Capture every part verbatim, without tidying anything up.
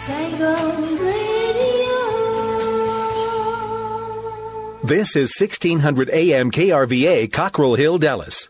Saigon Radio. This is sixteen hundred A M K R V A, Cockrell Hill, Dallas.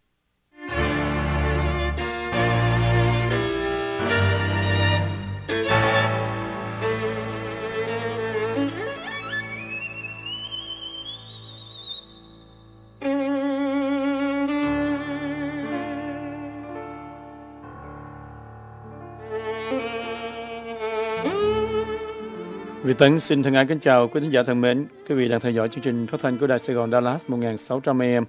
Vị Tấn xin thân ái kính chào quý thính giả thân mến. Quý vị đang theo dõi chương trình phát thanh của Đài Sài Gòn Dallas một nghìn sáu trăm A M.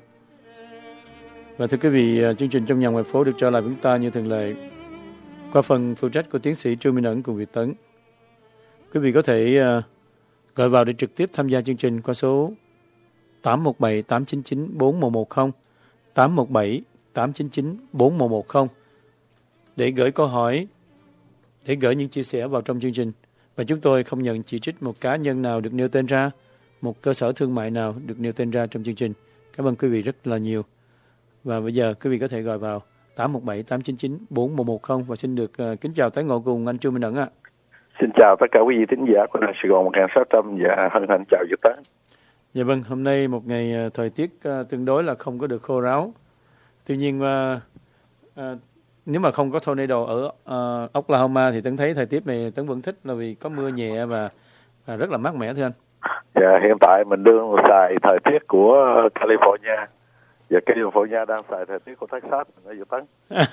Và thưa quý vị, chương trình Trong Nhà Ngoài Phố được trở lại với chúng ta như thường lệ qua phần phụ trách của tiến sĩ Trương Minh Ẩn cùng Vị Tấn. Quý vị có thể uh, gọi vào để trực tiếp tham gia chương trình qua số tám một bảy tám chín chín bốn một một không, tám một bảy tám chín chín bốn một một không để gửi câu hỏi, để gửi những chia sẻ vào trong chương trình. Và chúng tôi không nhận chỉ trích một cá nhân nào được nêu tên ra, một cơ sở thương mại nào được nêu tên ra trong chương trình. Cảm ơn quý vị rất là nhiều. Và bây giờ quý vị có thể gọi vào tám một bảy tám chín chín bốn một một không và xin được uh, kính chào tái ngộ cùng anh Trương Minh Ẩn ạ. Xin chào tất cả quý vị thính giả của Đài Sài Gòn một nghìn sáu trăm và hân hạnh chào Việt Tấn. Dạ vâng, hôm nay một ngày uh, thời tiết uh, tương đối là không có được khô ráo. Tuy nhiên uh, uh, nếu mà không có tornado ở uh, Oklahoma thì Tấn thấy thời tiết này Tấn vẫn thích là vì có mưa nhẹ và, và rất là mát mẻ thưa anh. Dạ, hiện tại mình đương xài thời tiết của California và California đang xài thời tiết của Texas ở Việt Tấn.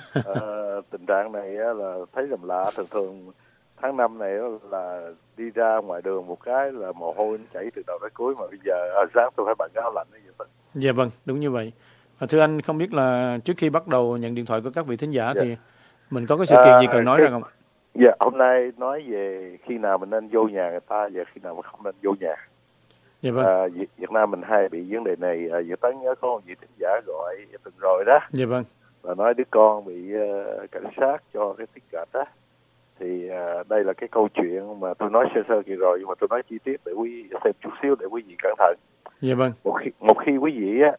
uh, tình trạng này là thấy làm lạ, thường thường tháng năm này là đi ra ngoài đường một cái là mồ hôi nó chảy từ đầu tới cuối, mà bây giờ à, sáng tôi phải bận áo lạnh ở Việt Tấn. Dạ vâng, đúng như vậy. À, thưa anh, không biết là trước khi bắt đầu nhận điện thoại của các vị thính giả dạ. thì mình có cái sự kiện gì cần à, nói cái, ra không? Dạ, hôm nay nói về khi nào mình nên vô nhà người ta và khi nào mình không nên vô nhà. Dạ vâng. À, Việt, Việt Nam mình hay bị vấn đề này. À, Việt Tấn nhớ có một vị thính giả gọi từng rồi đó. Dạ vâng. Và nói đứa con bị uh, cảnh sát cho cái ticket đó. Thì uh, đây là cái câu chuyện mà tôi nói sơ sơ kỳ rồi, nhưng mà tôi nói chi tiết để quý xem chút xíu để quý vị cẩn thận. Dạ vâng. Một khi, một khi quý vị á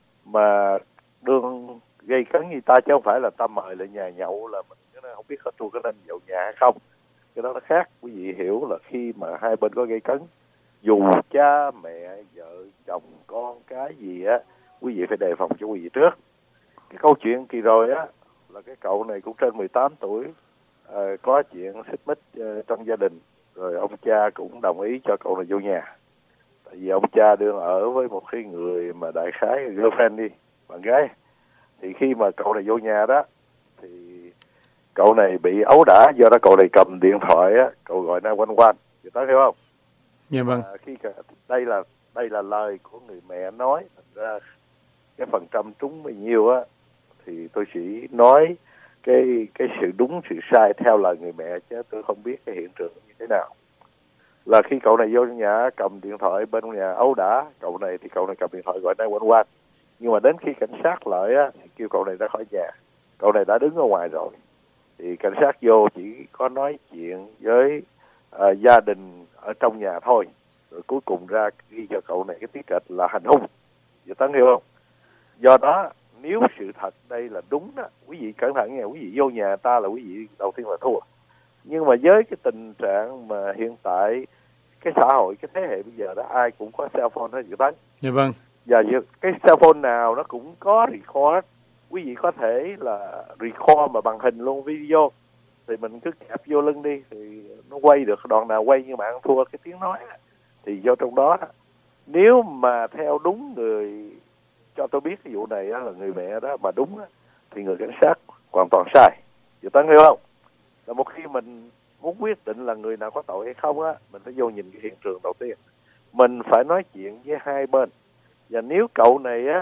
mà đương gây cấn như ta, chứ không phải là ta mời lại nhà nhậu là mình không biết hết tôi có nên nhậu nhà hay không. Cái đó nó khác. Quý vị hiểu là khi mà hai bên có gây cấn, dù cha mẹ vợ chồng con cái gì á, quý vị phải đề phòng cho quý vị trước. Cái câu chuyện kỳ rồi á là cái cậu này cũng trên mười tám tuổi, à, có chuyện xích mích uh, trong gia đình, rồi ông cha cũng đồng ý cho cậu này vô nhà. Tại vì ông cha đương ở với một cái người mà đại khái girlfriend đi, bạn gái. Thì khi mà cậu này vô nhà đó thì cậu này bị ấu đả, do đó cậu này cầm điện thoại á, cậu gọi nine one one, người ta hiểu không? Dạ vâng. À, khi đây là đây là lời của người mẹ nói, thành ra cái phần trăm trúng bao nhiêu á thì tôi chỉ nói cái cái sự đúng sự sai theo lời người mẹ, chứ tôi không biết cái hiện trường như thế nào. Là khi cậu này vô nhà cầm điện thoại bên nhà ấu đả cậu này, thì cậu này cầm điện thoại gọi nine one one, nhưng mà đến khi cảnh sát lại á thì kêu cậu này ra khỏi nhà. Cậu này đã đứng ở ngoài rồi, thì cảnh sát vô chỉ có nói chuyện với uh, gia đình ở trong nhà thôi, rồi cuối cùng ra ghi cho cậu này cái tiết kịch là hành hung. Vậy Tấn hiểu không? Do đó nếu sự thật đây là đúng đó, quý vị cẩn thận nha, quý vị vô nhà ta là quý vị đầu tiên là thua. Nhưng mà với cái tình trạng mà hiện tại cái xã hội, cái thế hệ bây giờ đó, ai cũng có cell phone hết, Dự Tấn. Dạ vâng. Và cái cell phone nào nó cũng có record, quý vị có thể là record mà bằng hình luôn, video, thì mình cứ kẹp vô lưng đi thì nó quay được đoạn nào quay, nhưng mà ăn thua cái tiếng nói thì do trong đó. Nếu mà theo đúng người cho tôi biết cái vụ này là người mẹ đó mà đúng thì người cảnh sát hoàn toàn sai. Dự Tấn hiểu không? Là một khi mình muốn quyết định là người nào có tội hay không á, mình phải vô nhìn cái hiện trường đầu tiên. Mình phải nói chuyện với hai bên. Và nếu cậu này á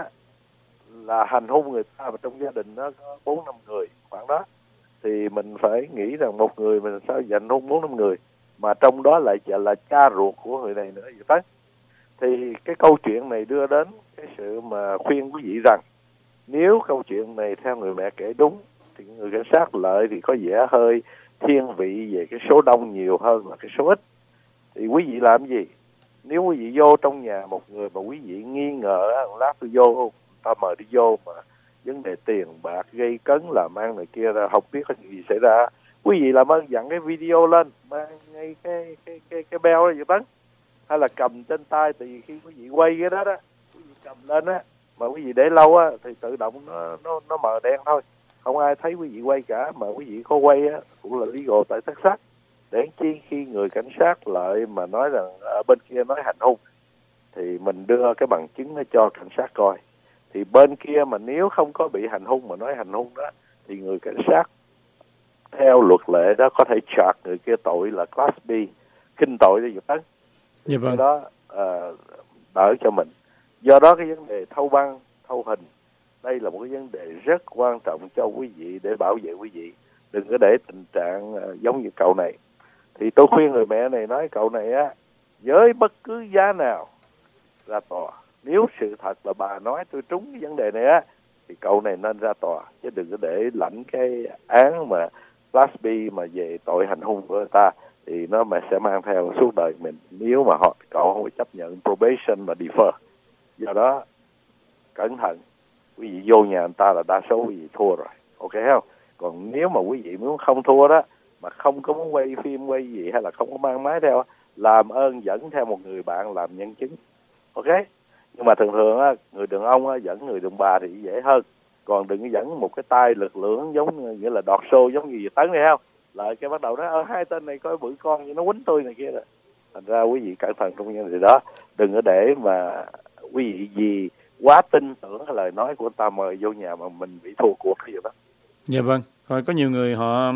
là hành hung người ta và trong gia đình nó có bốn năm người khoảng đó, thì mình phải nghĩ rằng một người mình sao hành hung bốn năm người, mà trong đó lại là cha ruột của người này nữa. Vậy Tấn. Thì cái câu chuyện này đưa đến cái sự mà khuyên quý vị rằng nếu câu chuyện này theo người mẹ kể đúng thì người cảnh sát lợi thì có vẻ hơi thiên vị về cái số đông nhiều hơn là cái số ít. Thì quý vị làm gì? Nếu quý vị vô trong nhà một người mà quý vị nghi ngờ, lát tôi vô, ta mời đi vô mà vấn đề tiền bạc gây cấn làm ăn này kia ra, không biết có chuyện gì xảy ra, quý vị làm ơn dặn cái video lên, mang ngay cái cái cái cái bell đó vậy Tấn, hay là cầm trên tay, thì khi quý vị quay cái đó đó, quý vị cầm lên á, mà quý vị để lâu á thì tự động nó nó nó mờ đen thôi, không ai thấy quý vị quay cả. Mà quý vị có quay á cũng là legal tại Texas. Để chi khi người cảnh sát lại mà nói rằng ở bên kia nói hành hung, thì mình đưa cái bằng chứng nó cho cảnh sát coi. Thì bên kia mà nếu không có bị hành hung mà nói hành hung đó, thì người cảnh sát theo luật lệ đó có thể charge người kia tội là class B, khinh tội cho Tấn. Dạ vâng. Cái đó uh, đỡ cho mình. Do đó cái vấn đề thâu băng, thâu hình, đây là một cái vấn đề rất quan trọng cho quý vị để bảo vệ quý vị. Đừng có để tình trạng uh, giống như cậu này. Thì tôi khuyên người mẹ này nói cậu này á, với bất cứ giá nào ra tòa. Nếu sự thật là bà nói tôi trúng cái vấn đề này á, thì cậu này nên ra tòa, chứ đừng có để lãnh cái án mà class B mà về tội hành hung của người ta, thì nó mà sẽ mang theo suốt đời mình nếu mà họ cậu không chấp nhận probation mà defer. Do đó cẩn thận, quý vị vô nhà người ta là đa số quý vị thua rồi, ok không? Còn nếu mà quý vị muốn không thua đó, mà không có muốn quay phim quay gì hay là không có mang máy theo, làm ơn dẫn theo một người bạn làm nhân chứng, ok? Nhưng mà thường thường á, người đàn ông á, dẫn người đàn bà thì dễ hơn. Còn đừng dẫn một cái tay lực lưỡng giống nghĩa là đọt xô giống như Tấn này không? Lại cái bắt đầu nói ở hai tên này coi bự con như nó quýnh tôi này kia rồi. Thành ra quý vị cẩn thận trong những điều đó, đừng có để mà quý vị gì quá tin tưởng cái lời nói của người ta mời vô nhà mà mình bị thua cuộc cái gì đó. Dạ vâng. Rồi có nhiều người họ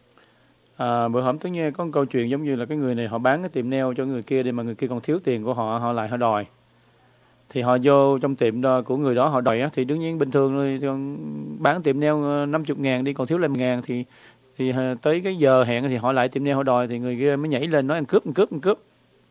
à, bữa hổm tôi nghe có một câu chuyện giống như là cái người này họ bán cái tiệm nail cho người kia đi, mà người kia còn thiếu tiền của họ, họ lại họ đòi. Thì họ vô trong tiệm đó, của người đó họ đòi á, thì đương nhiên bình thường rồi thì bán tiệm nail năm mươi ngàn đi, còn thiếu năm ngàn thì thì tới cái giờ hẹn thì họ lại tiệm nail họ đòi, thì người kia mới nhảy lên nói ăn cướp ăn cướp ăn cướp.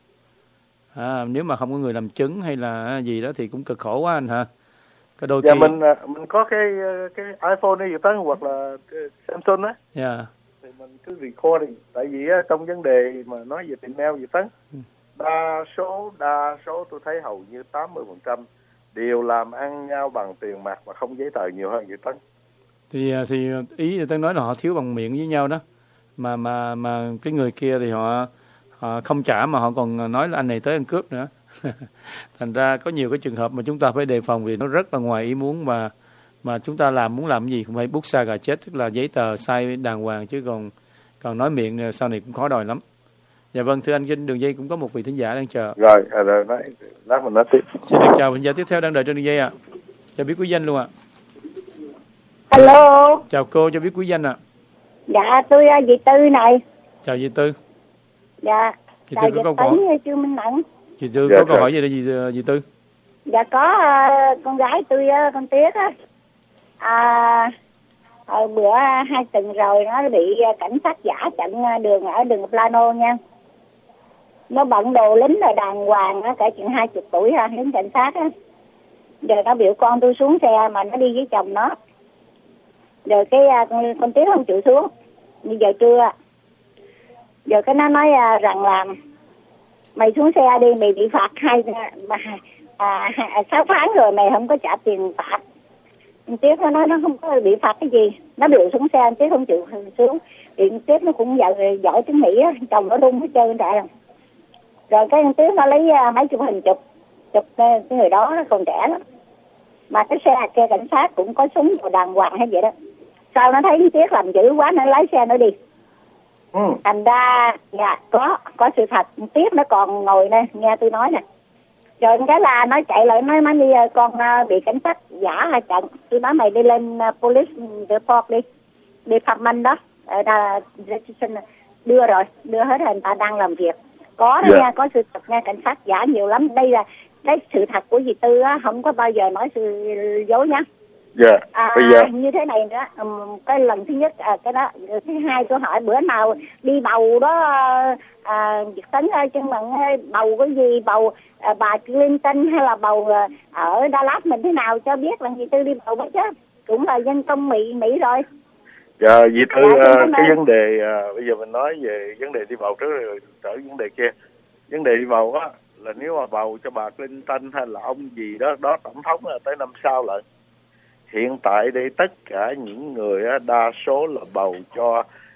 À, nếu mà không có người làm chứng hay là gì đó thì cũng cực khổ quá anh hả? Cái đôi dạ khi mình mình có cái cái iPhone này Tấn hoặc là Samsung á. Dạ. Thì mình cứ recording, tại vì á, trong vấn đề mà nói về tiệm nail gì Tấn, ừ. đa số đa số tôi thấy hầu như tám mươi phần trăm đều làm ăn nhau bằng tiền mặt mà không giấy tờ nhiều hơn vậy Tấn. Thì thì ý tôi nói là họ thiếu bằng miệng với nhau đó, mà mà mà cái người kia thì họ họ không trả mà họ còn nói là anh này tới ăn cướp nữa. Thành ra có nhiều cái trường hợp mà chúng ta phải đề phòng vì nó rất là ngoài ý muốn, mà mà chúng ta làm muốn làm cái gì cũng phải bút sa gà chết, tức là giấy tờ sai đàng hoàng, chứ còn còn nói miệng sau này cũng khó đòi lắm. Dạ vâng, thưa anh, trên đường dây cũng có một vị thính giả đang chờ. Rồi, rồi nói lát mình nói tiếp. Xin được chào thính giả tiếp theo đang đợi trên đường dây ạ. À. Cho biết quý danh luôn ạ. À. Alo. Chào cô, cho biết quý danh ạ. À. Dạ, tôi uh, dì Tư này. Chào dì Tư. Dạ. Dì Tư có câu hỏi. Chưa Minh Mẫn. Dì Tư dạ, có câu hỏi gì đây dì, dì Tư? Dạ có uh, con gái tôi uh, con Tiết á. À, hồi bữa uh, hai tuần rồi nó bị uh, cảnh sát giả chặn uh, đường ở đường Plano nha. Nó bận đồ lính rồi đàng hoàng á, cả chừng hai chục tuổi ha, lính cảnh sát á. Giờ nó biểu con tôi xuống xe mà nó đi với chồng nó. Rồi cái uh, con, con Tiết không chịu xuống. Bây giờ trưa. Giờ cái nó nói uh, rằng là mày xuống xe đi, mày bị phạt hai à, sáu tháng rồi mày không có trả tiền phạt. Anh Tiết nó nói nó không có bị phạt cái gì, nó biểu xuống xe, anh Tiết không chịu xuống. Thì anh Tiết nó cũng giỏi, giỏi tiếng Mỹ á, chồng nó đung hết trơn trọi. Rồi cái anh Tiết nó lấy uh, máy chụp hình chụp chụp uh, cái người đó nó còn trẻ lắm, mà cái xe kia cảnh sát cũng có súng và đàng hoàng hay vậy đó. Sau nó thấy anh Tiết làm dữ quá nó lái xe nó đi. Ừ. Thành ra dạ có có sự thật, Tiết nó còn ngồi đây nghe tôi nói nè. Rồi cái là nó chạy lại nói má đi con uh, bị cảnh sát giả hay chặn. Tôi nói mày đi lên uh, police report đi, đi phạt minh đó, uh, đưa rồi đưa hết rồi, người ta đang làm việc. Có đó yeah. Nha, có sự thật nha, cảnh sát giả nhiều lắm. Đây là cái sự thật của dì Tư á, không có bao giờ nói sự dối nhá. Dạ. Yeah. À, bây giờ như thế này nữa, um, cái lần thứ nhất à, cái đó, thứ hai tôi hỏi bữa nào đi bầu đó à, Việt Tấn ơi, chân mận bầu cái gì, bầu à, bà Clinton hay là bầu à, ở Dallas mình thế nào cho biết là dì Tư đi bầu đó chứ, cũng là dân công Mỹ Mỹ rồi. Dạ, dì Tư dạ, uh, cái vấn đề uh, bây giờ mình nói về vấn đề đi bầu trước rồi trở vấn đề kia. Vấn đề đi bầu á là nếu mà bầu cho bà Clinton hay là ông gì đó đó tổng thống là tới năm sau lại. Hiện tại đây tất cả những người á, đa số là bầu cho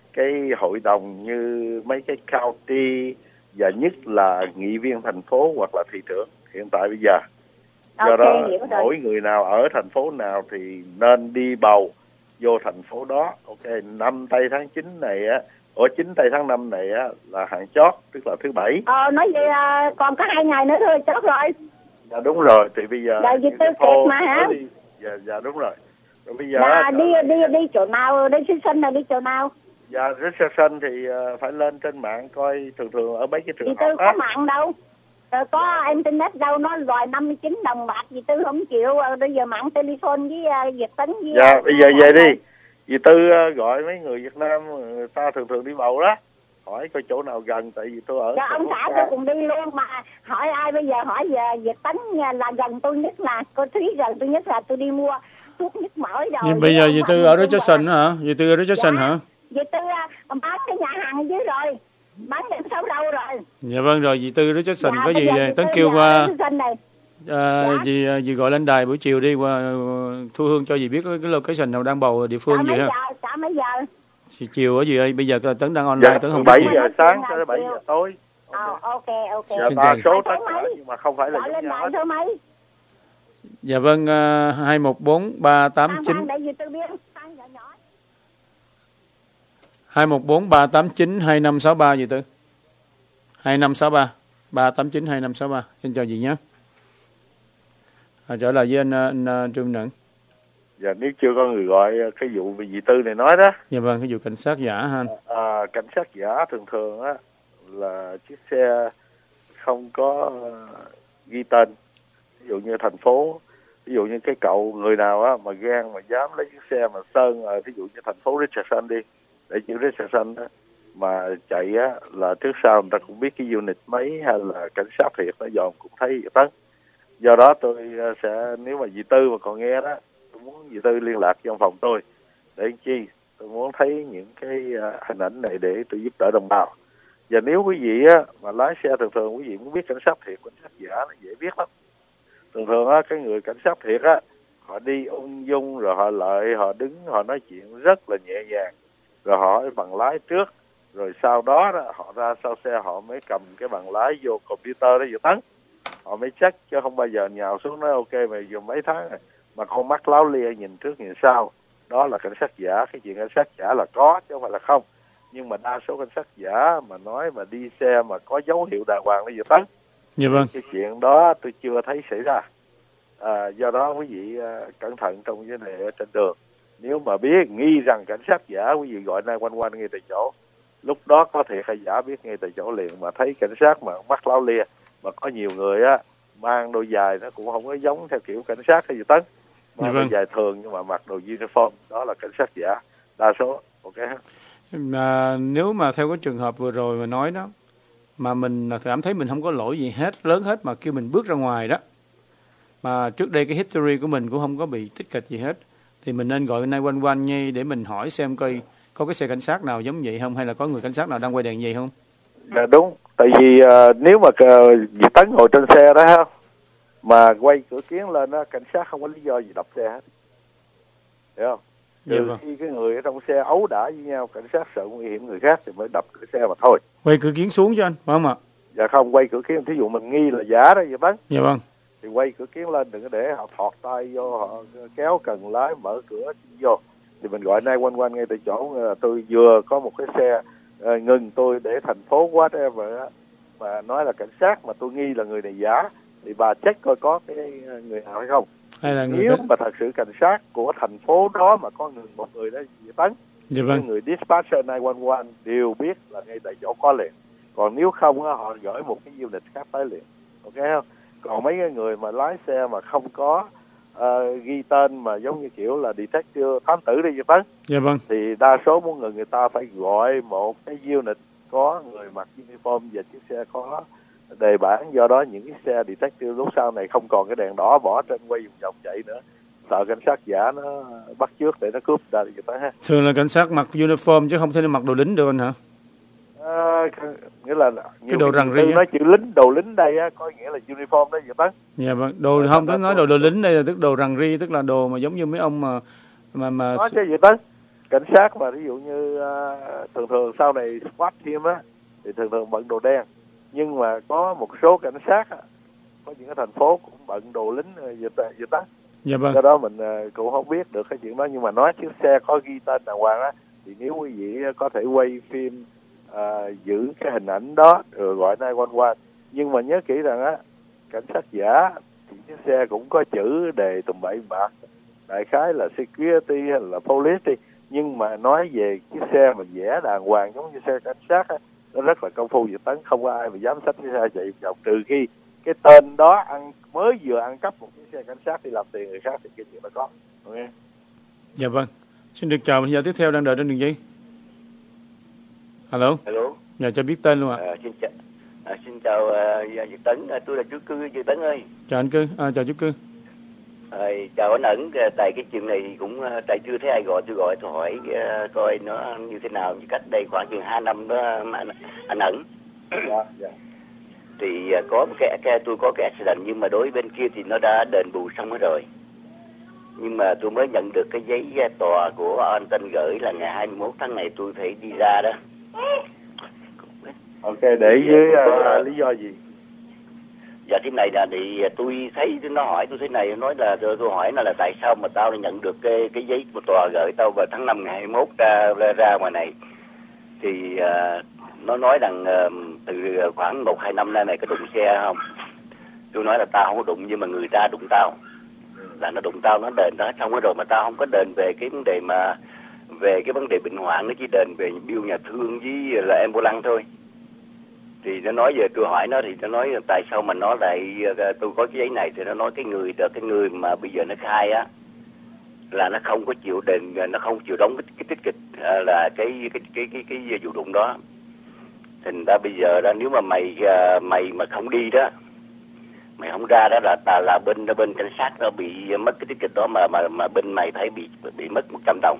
cái hội đồng như mấy cái county và nhất là nghị viên thành phố hoặc là thị trưởng hiện tại bây giờ. Do Ok, đó hiểu rồi. mỗi người nào ở thành phố nào thì nên đi bầu vô thành phố đó. Ok, năm tây tháng chín này á, ở chín tây tháng năm này á là hạn chót, tức là thứ bảy. Ờ, nói vậy à, còn có hai ngày nữa thôi, chốt rồi. Dạ đúng rồi, thì bây giờ Dạ, dì Tư cái kịp phô mà hả? đi. Dạ, dạ đúng rồi. Rồi bây giờ Dạ, đi đi đi chỗ nào, đi thí sinh là đi chỗ nào? dạ registration thì uh, phải lên trên mạng coi, thường thường ở mấy cái trường Dì học Tư á. có mạng đâu. Rồi có internet đâu, nó đòi năm mươi chín đồng bạc, dì Tư không chịu. Bây giờ mạng telephone với uh, Việt Tính với... Dạ, uh, bây giờ về đi. Dì Tư uh, gọi mấy người Việt Nam, người ta thường thường đi bầu đó. Hỏi coi chỗ nào gần, tại vì tôi ở... Dạ, ông xã tôi cùng đi luôn mà. Hỏi ai bây giờ, hỏi về Việt Tính là gần tôi nhất là, cô Thúy gần tôi nhất là tôi đi mua thuốc nhức mỏi rồi. Nhưng bây giờ dì Tư ở Richardson hả? Dì Tư ở Richardson dạ. hả? Dì Tư uh, bán cái nhà hàng ở dưới rồi. Bán đến sáu đâu rồi. Dạ vâng, rồi dì Tư Richardson Dạ, có gì bây giờ Tấn Tư kêu giờ qua... Richardson này. À, Dạ. dì, dì gọi lên đài buổi chiều đi, qua Thu Hương cho dì biết cái location nào đang bầu địa phương Cả gì mấy ha. giờ, cả mấy giờ? Thì chiều ở gì ơi, bây giờ Tấn đang online, Dạ, Tấn không bảy biết gì. giờ sáng tới bảy giờ tối. Ờ, ok, ok. Dạ, Xin đa chào. số tất Hỏi cả mấy? nhưng mà không phải là Gọi giống lên nhau lại hết. số mấy? Dạ vâng, uh, hai một bốn ba tám Khoan, chín khoan, để dì Tư biết. Khoan, nhỏ nhỏ. hai một bốn ba tám chín hai năm sáu ba dì Tư. hai năm sáu ba ba tám chín hai năm sáu ba. Xin chào dì nhé. À, trở lại với anh, anh, anh Trương Nẫn. Dạ, nếu chưa có người gọi cái vụ về dì Tư này nói đó. Dạ vâng, cái vụ cảnh sát giả ha anh. À, cảnh sát giả thường thường á là chiếc xe không có uh, ghi tên. Ví dụ như thành phố, ví dụ như cái cậu người nào á mà gan mà dám lấy chiếc xe mà sơn, uh, ví dụ như thành phố Richardson đi, để chữ Richardson á, mà chạy á là trước sau người ta cũng biết cái unit mấy hay là cảnh sát thiệt nó dòm cũng thấy Tấn. Do đó tôi uh, sẽ, nếu mà dì Tư mà còn nghe đó, tôi muốn dì Tư liên lạc trong phòng tôi để chi. Tôi muốn thấy những cái uh, hình ảnh này để tôi giúp đỡ đồng bào. Và nếu quý vị á, mà lái xe thường thường quý vị muốn biết cảnh sát thiệt, cảnh sát giả là dễ biết lắm. Thường thường á, cái người cảnh sát thiệt á, họ đi ung dung, rồi họ lợi, họ đứng, họ nói chuyện rất là nhẹ nhàng. Rồi họ hỏi bằng lái trước, rồi sau đó, đó họ ra sau xe họ mới cầm cái bằng lái vô computer đó vừa Tấn. Họ mới check chứ không bao giờ nhào xuống nói ok mày dùng mấy tháng này, mà con mắt láo lia nhìn trước nhìn sau. Đó là cảnh sát giả. Cái chuyện cảnh sát giả là có chứ không phải là không. Nhưng mà đa số cảnh sát giả mà nói mà đi xe mà có dấu hiệu đàng hoàng nó vừa Tấn. Dạ vâng. Cái chuyện đó tôi chưa thấy xảy ra. À, do đó quý vị à, cẩn thận trong vấn đề ở trên đường. Nếu mà biết nghi rằng cảnh sát giả, quý vị gọi nine one one ngay tại chỗ. Lúc đó có thiệt hay giả biết ngay tại chỗ liền. Mà thấy cảnh sát mà mắt láo lia, mà có nhiều người á mang đôi giày nó cũng không có giống theo kiểu cảnh sát hay gì Tấn. Mang Dạ vâng. đôi giày thường nhưng mà mặc đồ uniform, đó là cảnh sát giả đa số. Ok. Mà nếu mà theo cái trường hợp vừa rồi mà nói đó, mà mình cảm thấy mình không có lỗi gì hết, lớn hết, mà kêu mình bước ra ngoài đó, mà trước đây cái history của mình cũng không có bị tích cực gì hết, thì mình nên gọi nine one one ngay để mình hỏi xem coi có cái xe cảnh sát nào giống vậy không, hay là có người cảnh sát nào đang quay đèn vậy không? Dạ đúng, tại vì uh, nếu mà uh, Dì Tấn ngồi trên xe đó ha, mà quay cửa kiến lên đó, cảnh sát không có lý do gì đập xe hết, hiểu không? Trừ Dạ vâng. khi cái người ở trong xe ấu đả với nhau, cảnh sát sợ nguy hiểm người khác thì mới đập cửa xe mà thôi. Quay cửa kiến xuống cho anh, phải không ạ? Dạ không, quay cửa kiến, thí dụ mình nghi là giả đó Dì Tấn, Dạ vâng. thì quay cửa kiến lên, đừng có để họ thọt tay vô, họ kéo cần lái mở cửa vô. Thì mình gọi nine one one ngay tại chỗ. Tôi vừa có một cái xe uh, ngừng tôi để thành phố whatever á, mà nói là cảnh sát mà tôi nghi là người này giả, thì bà check coi có cái người nào hay không. Hay là người Nếu đó. mà thật sự cảnh sát của thành phố đó mà có người, một người đó Dì Tấn, Dạ vâng. người dispatcher nine one one đều biết là ngay tại chỗ có liền. Còn nếu không á, họ gửi một cái unit khác tới liền. Ok không? Còn mấy cái người mà lái xe mà không có uh, ghi tên mà giống như kiểu là detective thám tử đi Dì Tấn, Dạ vâng. thì đa số mỗi người người ta phải gọi một cái unit có người mặc uniform và chiếc xe có đề bản. Do đó những cái xe detective lúc sau này không còn cái đèn đỏ bỏ trên quay vòng vòng chạy nữa, sợ cảnh sát giả nó bắt chước để nó cướp ra người ta ha. Thường là cảnh sát mặc uniform chứ không thể mặc đồ lính được anh hả? À, nghĩa là cái đồ rằn ri nói chữ lính, đồ lính đây á, có nghĩa là uniform đó Dì Tấn. Dạ vâng. Đồ không, tôi nói đồ đồ lính đây là tức đồ rằn ri, tức là đồ mà giống như mấy ông mà mà mà Nói chứ Dì Tấn, cảnh sát mà ví dụ như uh, thường thường sau này SWAT team á thì thường thường bận đồ đen, nhưng mà có một số cảnh sát á, có những cái thành phố cũng bận đồ lính Việt Tắc. Dạ vâng. Do đó mình uh, cũng không biết được cái chuyện đó, nhưng mà nói chiếc xe có ghi tên đàng hoàng á, thì nếu quý vị có thể quay phim uh, giữ cái hình ảnh đó rồi gọi nine one one. Nhưng mà nhớ kỹ rằng á, cảnh sát giả thì chiếc xe cũng có chữ đề tùm bậy bạ, đại khái là security hay là police đi, nhưng mà nói về chiếc xe mà vẽ đàng hoàng giống như xe cảnh sát á, nó rất là công phu Việt Tấn, không có ai mà dám xách cái xe chạy vòng, trừ khi cái tên đó ăn mới vừa ăn cắp một chiếc xe cảnh sát đi làm tiền người khác thì cái chuyện đó có. Okay. Dạ vâng. Xin được chào bây giờ tiếp theo đang đợi trên đường dây. Alo. Alo. Dạ cho biết tên luôn ạ. À, xin chào. À, xin chào uh, Việt Tấn, à, tôi là chú Cư Việt Tấn ơi. Chào anh Cư, à, chào chú Cư. À, chào anh Ẩn, tại cái chuyện này cũng tại chưa thấy ai gọi, tôi gọi tôi hỏi uh, coi nó như thế nào. Như cách đây khoảng chừng hai năm đó anh, anh Ẩn. Dạ, dạ. Thì uh, có một cái, cái tôi có cái accident, nhưng mà đối bên kia thì nó đã đền bù xong hết rồi. Nhưng mà tôi mới nhận được cái giấy tòa của anh Tân gửi là ngày hai mươi mốt tháng này tôi phải đi ra đó. Ok, để với uh, lý do gì? Dạ thế này là thì tôi thấy nó hỏi tôi thế này, nói là tôi, tôi hỏi nó là tại sao mà tao nhận được cái cái giấy của tòa gửi tao vào tháng năm ngày hai mươi mốt ra ra, ra ngoài này. Thì uh, nó nói rằng uh, từ khoảng một hai năm nay này có đụng xe không? Tôi nói là tao không có đụng, nhưng mà người ta đụng tao. Là nó đụng tao, nó đền đó xong rồi, mà tao không có đền về cái vấn đề mà về cái vấn đề bệnh hoạn, nó chỉ đền về bill nhà thương với là ambulance thôi. Thì nó nói về, tôi hỏi nó thì nó nói tại sao mà nó lại tôi có cái giấy này, thì nó nói cái người cái người mà bây giờ nó khai á là nó không có chịu đền, nó không chịu đóng cái, cái tiết kịch là cái cái cái cái cái, cái vụ đụng đó. Thành ra bây giờ đó, nếu mà mày mày mà không đi đó, mày không ra đó là là, là bên bên cảnh sát nó bị mất cái tiết kịch đó, mà mà mà bên mày phải bị bị mất một trăm đồng.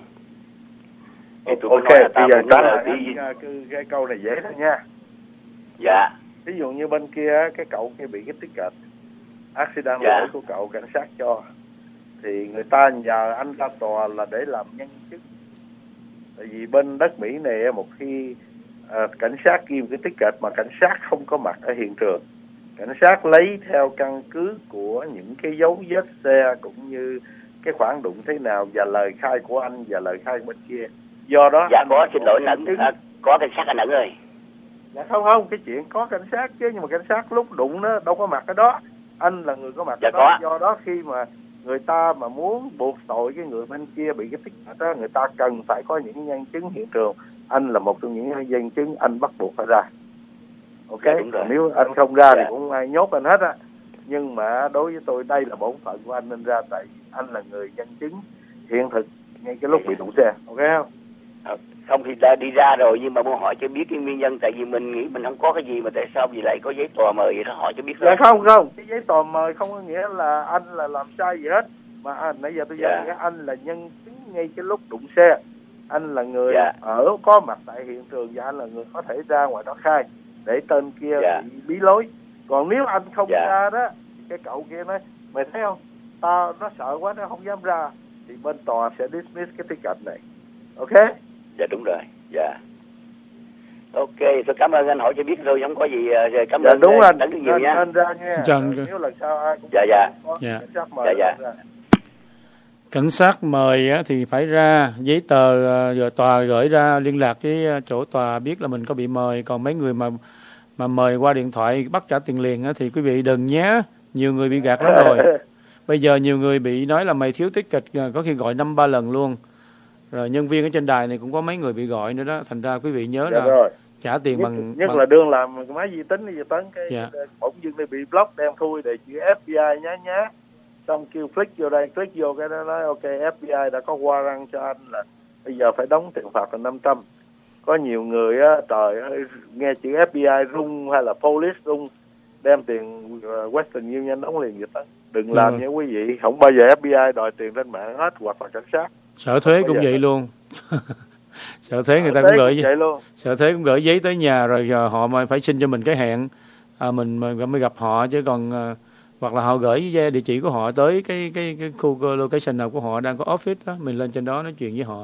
Thì tôi ok, nói là tao bây giờ trả lại đi... cái, cái, cái câu này dễ thôi nha. Dạ. Ví dụ như bên kia cái cậu kia bị cái tiết kịch accident lỗi của cậu cảnh sát cho, thì người ta nhờ anh ra tòa là để làm nhân chứng. Tại vì bên đất Mỹ này một khi uh, cảnh sát ghi cái tiết kịch mà cảnh sát không có mặt ở hiện trường, cảnh sát lấy theo căn cứ của những cái dấu vết xe cũng như cái khoảng đụng thế nào và lời khai của anh và lời khai bên kia. Do đó dạ có xin lỗi anh, à, có cảnh sát anh Ẩn ơi. Dạ không không, cái chuyện có cảnh sát chứ, nhưng mà cảnh sát lúc đụng nó đâu có mặt ở đó. Anh là người có mặt dạ ở đó. Có. Do đó khi mà người ta mà muốn buộc tội cái người bên kia bị cái tích đó, người ta cần phải có những nhân chứng hiện trường. Anh là một trong những nhân chứng, anh bắt buộc phải ra. Ok, dạ, nếu anh không ra dạ. thì cũng ai nhốt anh hết á. Nhưng mà đối với tôi đây là bổn phận của anh nên ra, tại anh là người nhân chứng hiện thực ngay cái lúc bị đụng xe. Ok không? Không thì đã đi ra rồi, nhưng mà muốn hỏi cho biết cái nguyên nhân, tại vì mình nghĩ mình không có cái gì mà tại sao vì lại có giấy tòa mời vậy đó, hỏi cho biết. Dạ không không, cái giấy tòa mời không có nghĩa là anh là làm sai gì hết, mà à, nãy giờ tôi dạ. nói anh là nhân chứng ngay cái lúc đụng xe, anh là người dạ. ở có mặt tại hiện trường và anh là người có thể ra ngoài đó khai để tên kia dạ. bị bí lối. Còn nếu anh không dạ. ra đó, cái cậu kia nói mày thấy không, tao nó sợ quá nó không dám ra, thì bên tòa sẽ dismiss cái ticket này. Ok? Dạ đúng rồi, dạ. Ok, tôi cảm ơn anh hỏi cho biết thôi, không có gì. Cảm dạ, ơn đúng anh, anh nhiều nha. Anh ra nha. Dạ, nếu lần sau ai cũng dạ dạ. có dạ. cảnh sát mời dạ, dạ. Cảnh sát mời á, thì phải ra giấy tờ rồi tòa gửi ra liên lạc với chỗ tòa biết là mình có bị mời. Còn mấy người mà mà mời qua điện thoại bắt trả tiền liền á, thì quý vị đừng nhé, nhiều người bị gạt lắm rồi. Bây giờ nhiều người bị nói là mày thiếu tiết kịch, có khi gọi năm ba lần luôn. Rồi nhân viên ở trên đài này cũng có mấy người bị gọi nữa đó. Thành ra quý vị nhớ dạ là rồi. trả tiền nhất, bằng... Nhất bằng... là đương làm cái máy vi tính vi tấn cái dạ. bỗng dưng này bị block đem thui để chữ ép bê i nhá nhá. Xong kêu click vô đây, click vô cái đó nói ok ép bê i đã có warrant cho anh là bây giờ phải đóng tiền phạt là năm trăm. Có nhiều người á, trời ơi, nghe chữ ép bê i rung hay là police rung đem tiền uh, Western Union đóng liền vậy đó. Đừng ừ. làm nha quý vị, không bao giờ ép bê i đòi tiền trên mạng hết, hoặc là cảnh sát. Sở thuế cũng vậy luôn. Sở thuế người ta cũng gửi vậy luôn. Sở thuế cũng gửi giấy tới nhà rồi họ mà phải xin cho mình cái hẹn à, mình mới gặp họ, chứ còn à, hoặc là họ gửi địa chỉ của họ tới cái cái cái khu location nào của họ đang có office đó, mình lên trên đó nói chuyện với họ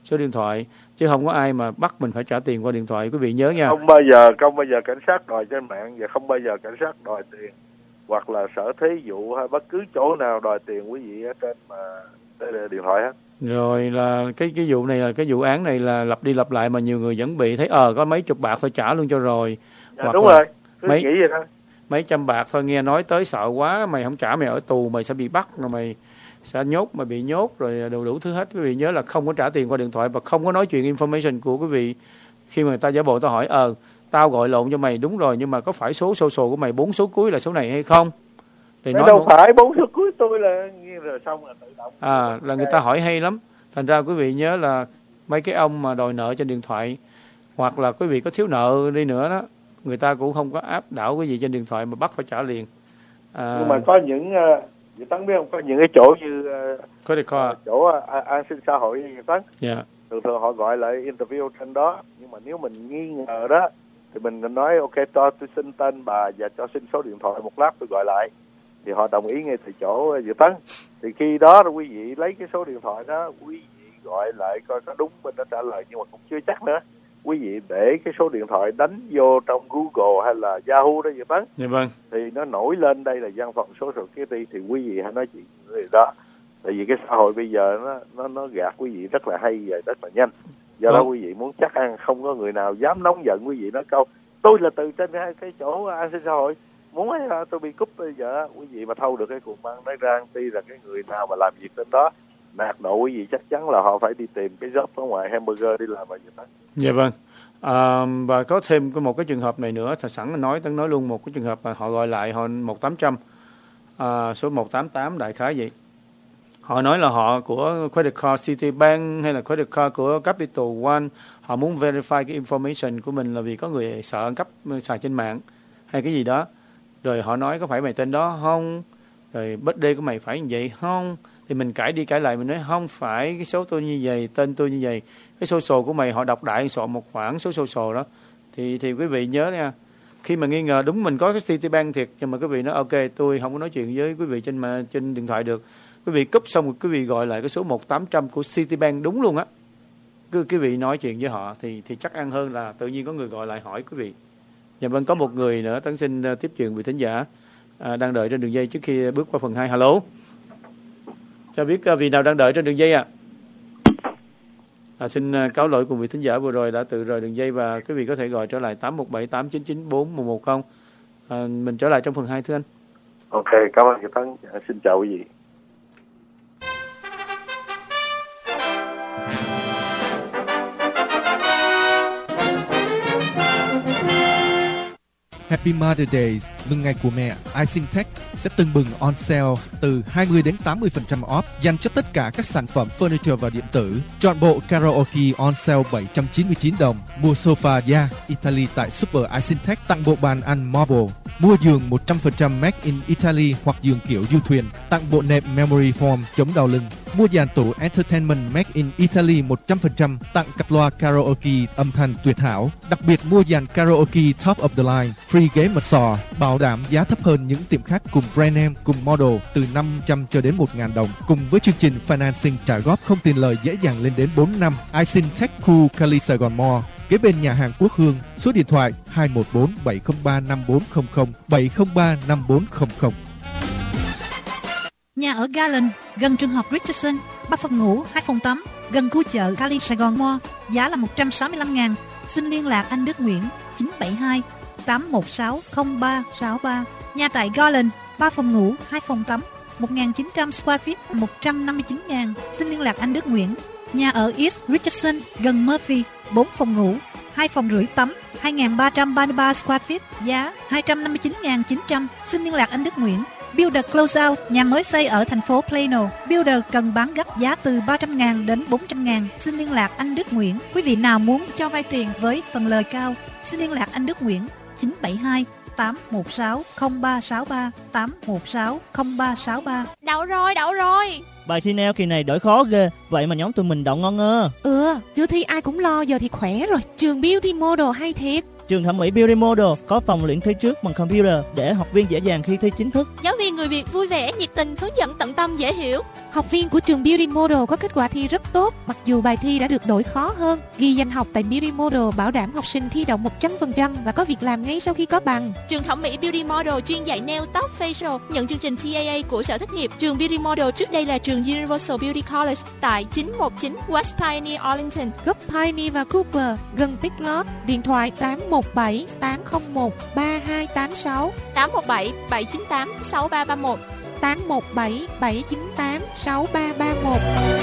số điện thoại, chứ không có ai mà bắt mình phải trả tiền qua điện thoại, quý vị nhớ nha. Không bao giờ, không bao giờ cảnh sát đòi trên mạng và không bao giờ cảnh sát đòi tiền, hoặc là sở thuế vụ hay bất cứ chỗ nào đòi tiền quý vị ở trên mà điện thoại hết. Rồi là cái cái vụ này là cái vụ án này là lặp đi lặp lại mà nhiều người vẫn bị thấy ờ có mấy chục bạc thôi trả luôn cho rồi. Dạ, hoặc đúng rồi, cứ mấy, nghĩ vậy thôi. Mấy trăm bạc thôi, nghe nói tới sợ quá, mày không trả mày ở tù, mày sẽ bị bắt, rồi mày sẽ nhốt, mày bị nhốt rồi đủ đủ thứ hết. Quý vị nhớ là không có trả tiền qua điện thoại và không có nói chuyện information của quý vị. Khi mà người ta giả bộ ta hỏi ờ tao gọi lộn cho mày, đúng rồi, nhưng mà có phải số social của mày bốn số cuối là số này hay không? Thì nói đâu phải bốn số cuối tôi là rồi xong là tự động. À là người ta hỏi hay lắm. Thành ra quý vị nhớ là mấy cái ông mà đòi nợ trên điện thoại, hoặc là quý vị có thiếu nợ đi nữa đó, người ta cũng không có áp đảo cái gì trên điện thoại mà bắt phải trả liền. À, nhưng mà có những uh, Tấn biết không, có những cái chỗ như uh, uh, chỗ uh, an sinh xã hội như Tấn, yeah. thường thường họ gọi lại interview trên đó, nhưng mà nếu mình nghi ngờ đó thì mình nói ok cho tôi xin tên bà và cho xin số điện thoại, một lát tôi gọi lại, thì họ đồng ý ngay từ chỗ Dự Tấn. Thì khi đó quý vị lấy cái số điện thoại đó, quý vị gọi lại coi có đúng bên đó trả lời, nhưng mà cũng chưa chắc nữa. Quý vị để cái số điện thoại đánh vô trong Google hay là Yahoo đó Dự Tấn. Dạ vâng. Thì nó nổi lên đây là văn phòng Social Security, thì quý vị hãy nói chuyện với người đó. Tại vì cái xã hội bây giờ nó nó nó gạt quý vị rất là hay và rất là nhanh. Do đó quý vị muốn chắc ăn không có người nào dám nóng giận quý vị nói câu tôi là từ trên hai cái chỗ an sinh xã hội, muốn ấy là tôi bị cúp bây giờ. Quý vị mà thâu được cái cuộn băng nói ra ti là cái người nào mà làm việc trên đó nạt nộ quý vị, chắc chắn là họ phải đi tìm cái job ở ngoài hamburger đi làm. Mà vậy đó. Dạ vâng. À, và có thêm một cái trường hợp này nữa, thật sẵn nói Tấn nói luôn một cái trường hợp mà họ gọi lại họ một tám trăm à, số một tám tám đại khái vậy. Họ nói là họ của credit card Citibank hay là credit card của Capital One, họ muốn verify cái information của mình là vì có người sợ ăn cắp xài trên mạng hay cái gì đó. Rồi họ nói có phải mày tên đó không? Rồi birthday của mày phải như vậy không? Thì mình cãi đi cãi lại, mình nói không phải, cái số tôi như vậy, tên tôi như vậy, cái social của mày họ đọc đại soạn một khoản số social đó. Thì thì quý vị nhớ nha, khi mà nghi ngờ đúng mình có cái Citibank thiệt, nhưng mà quý vị nói ok tôi không có nói chuyện với quý vị trên mà trên điện thoại được, quý vị cúp xong rồi quý vị gọi lại cái số một tám trăm của Citibank đúng luôn á, cứ quý vị nói chuyện với họ thì thì chắc ăn hơn là tự nhiên có người gọi lại hỏi quý vị. Dạ vâng, có một người nữa Tấn xin tiếp chuyện vị thính giả à, đang đợi trên đường dây trước khi bước qua phần hai. Hello, cho biết vị nào đang đợi trên đường dây ạ? À? À, xin cáo lỗi cùng vị thính giả vừa rồi đã tự rời đường dây, và quý vị có thể gọi trở lại tám một bảy tám chín chín bốn một một không. À, mình trở lại trong phần hai thưa anh. Ok, cảm ơn chị Tấn. Xin chào quý vị. Happy Mother's Day, mừng ngày của mẹ. iSyntech sẽ tưng bừng on sale từ hai mươi đến tám mươi phần trăm off dành cho tất cả các sản phẩm furniture và điện tử. Chọn bộ karaoke on sale bảy trăm chín mươi chín đồng. Mua sofa da Italy tại Super iSyntech, tặng bộ bàn ăn marble. Mua giường một trăm phần trăm made in Italy hoặc giường kiểu du thuyền, tặng bộ nệm memory foam chống đau lưng. Mua dàn tủ entertainment made in Italy một trăm phần trăm, tặng cặp loa karaoke âm thanh tuyệt hảo. Đặc biệt mua dàn karaoke top of the line, free ghế massage, bảo đảm giá thấp hơn những tiệm khác cùng brand name, cùng model từ năm trăm cho đến một nghìn đồng. Cùng với chương trình financing trả góp không tiền lời dễ dàng lên đến bốn năm. iSyntech khu Cali Sài Gòn Mall, kế bên nhà hàng Quốc Hương. Số điện thoại hai một bốn bảy không ba năm bốn không không, bảy không ba năm bốn không không. Nhà ở Garland, gần trường học Richardson, ba phòng ngủ, hai phòng tắm, gần khu chợ Cali Sài Gòn Mall, giá là một trăm sáu mươi lăm ngàn. Xin liên lạc anh Đức Nguyễn chín bảy hai tám một sáu không ba sáu ba. Nhà tại Garland, ba phòng ngủ, hai phòng tắm, một nghìn chín trăm square feet, một trăm năm mươi chín ngàn. Xin liên lạc anh Đức Nguyễn. Nhà ở East Richardson, gần Murphy, bốn phòng ngủ, hai phòng rưỡi tắm, hai nghìn ba trăm ba mươi ba square feet, giá hai trăm năm mươi chín nghìn chín trăm. Xin liên lạc anh Đức Nguyễn. Builder Closeout, nhà mới xây ở thành phố Plano. Builder cần bán gấp giá từ ba trăm ngàn đến bốn trăm ngàn. Xin liên lạc anh Đức Nguyễn. Quý vị nào muốn cho vay tiền với phần lời cao, xin liên lạc anh Đức Nguyễn chín bảy hai tám một sáu không ba sáu ba, tám một sáu không ba sáu ba. Đậu rồi, đậu rồi. Bài thi neo kỳ này đỡ khó ghê. Vậy mà nhóm tụi mình đậu ngon ngơ. Ừ, chưa thi ai cũng lo, giờ thì khỏe rồi. Trường Beauty Model hay thiệt. Trường thẩm mỹ Beauty Model có phòng luyện thi trước bằng computer để học viên dễ dàng khi thi chính thức. Giáo viên người người Việt vui vẻ, nhiệt tình, hướng dẫn tận tâm, dễ hiểu. Học viên của trường Beauty Model có kết quả thi rất tốt, mặc dù bài thi đã được đổi khó hơn. Ghi danh học tại Beauty Model bảo đảm học sinh thi đậu một trăm phần trăm và có việc làm ngay sau khi có bằng. Trường thẩm mỹ Beauty Model chuyên dạy nail, tóc, facial, nhận chương trình tê a a của Sở Thất nghiệp. Trường Beauty Model trước đây là trường Universal Beauty College tại chín một chín West Pioneer, Arlington. Gốc Pioneer và Cooper, gần Big Lots. Điện thoại tám một bảy tám không một ba hai tám sáu, tám một bảy bảy chín tám sáu ba ba một, tám một bảy bảy chín tám sáu ba ba một.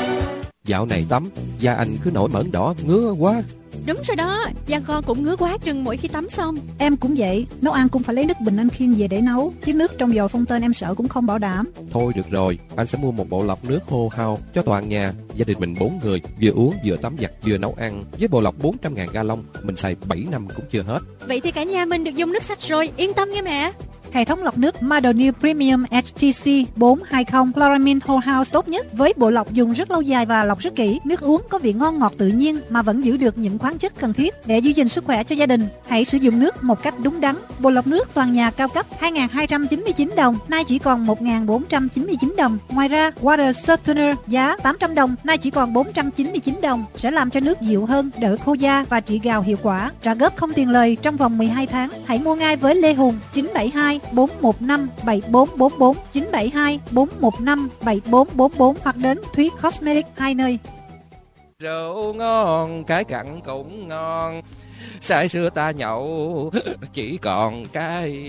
Dạo này tắm, da anh cứ nổi mẩn đỏ ngứa quá. Đúng rồi đó, da con cũng ngứa quá chừng mỗi khi tắm xong. Em cũng vậy, nấu ăn cũng phải lấy nước bình anh Khiên về để nấu, chứ nước trong vòi phong tên em sợ cũng không bảo đảm. Thôi được rồi, anh sẽ mua một bộ lọc nước hô hao cho toàn nhà. Gia đình mình bốn người, vừa uống vừa tắm giặt vừa nấu ăn. Với bộ lọc bốn trăm ngàn gallon, mình xài bảy năm cũng chưa hết. Vậy thì cả nhà mình được dùng nước sạch rồi, yên tâm nha mẹ. Hệ thống lọc nước Model New Premium hát tê xê bốn hai không Chloramine Whole House tốt nhất với bộ lọc dùng rất lâu dài và lọc rất kỹ. Nước uống có vị ngon ngọt tự nhiên mà vẫn giữ được những khoáng chất cần thiết để giữ gìn sức khỏe cho gia đình. Hãy sử dụng nước một cách đúng đắn. Bộ lọc nước toàn nhà cao cấp hai nghìn hai trăm chín mươi chín đồng, nay chỉ còn một nghìn bốn trăm chín mươi chín đồng. Ngoài ra, Water Softener giá tám trăm đồng, nay chỉ còn bốn trăm chín mươi chín đồng, sẽ làm cho nước dịu hơn, đỡ khô da và trị gào hiệu quả. Trả góp không tiền lời trong vòng mười hai tháng. Hãy mua ngay với Lê Hùng chín bảy hai bốn một năm bảy bốn bốn bốn, chín bảy hai bốn một năm bảy bốn bốn bốn hoặc đến Thúy Cosmetics hai nơi. Rượu ngon, cái cặn cũng ngon. Say xưa ta nhậu chỉ còn cái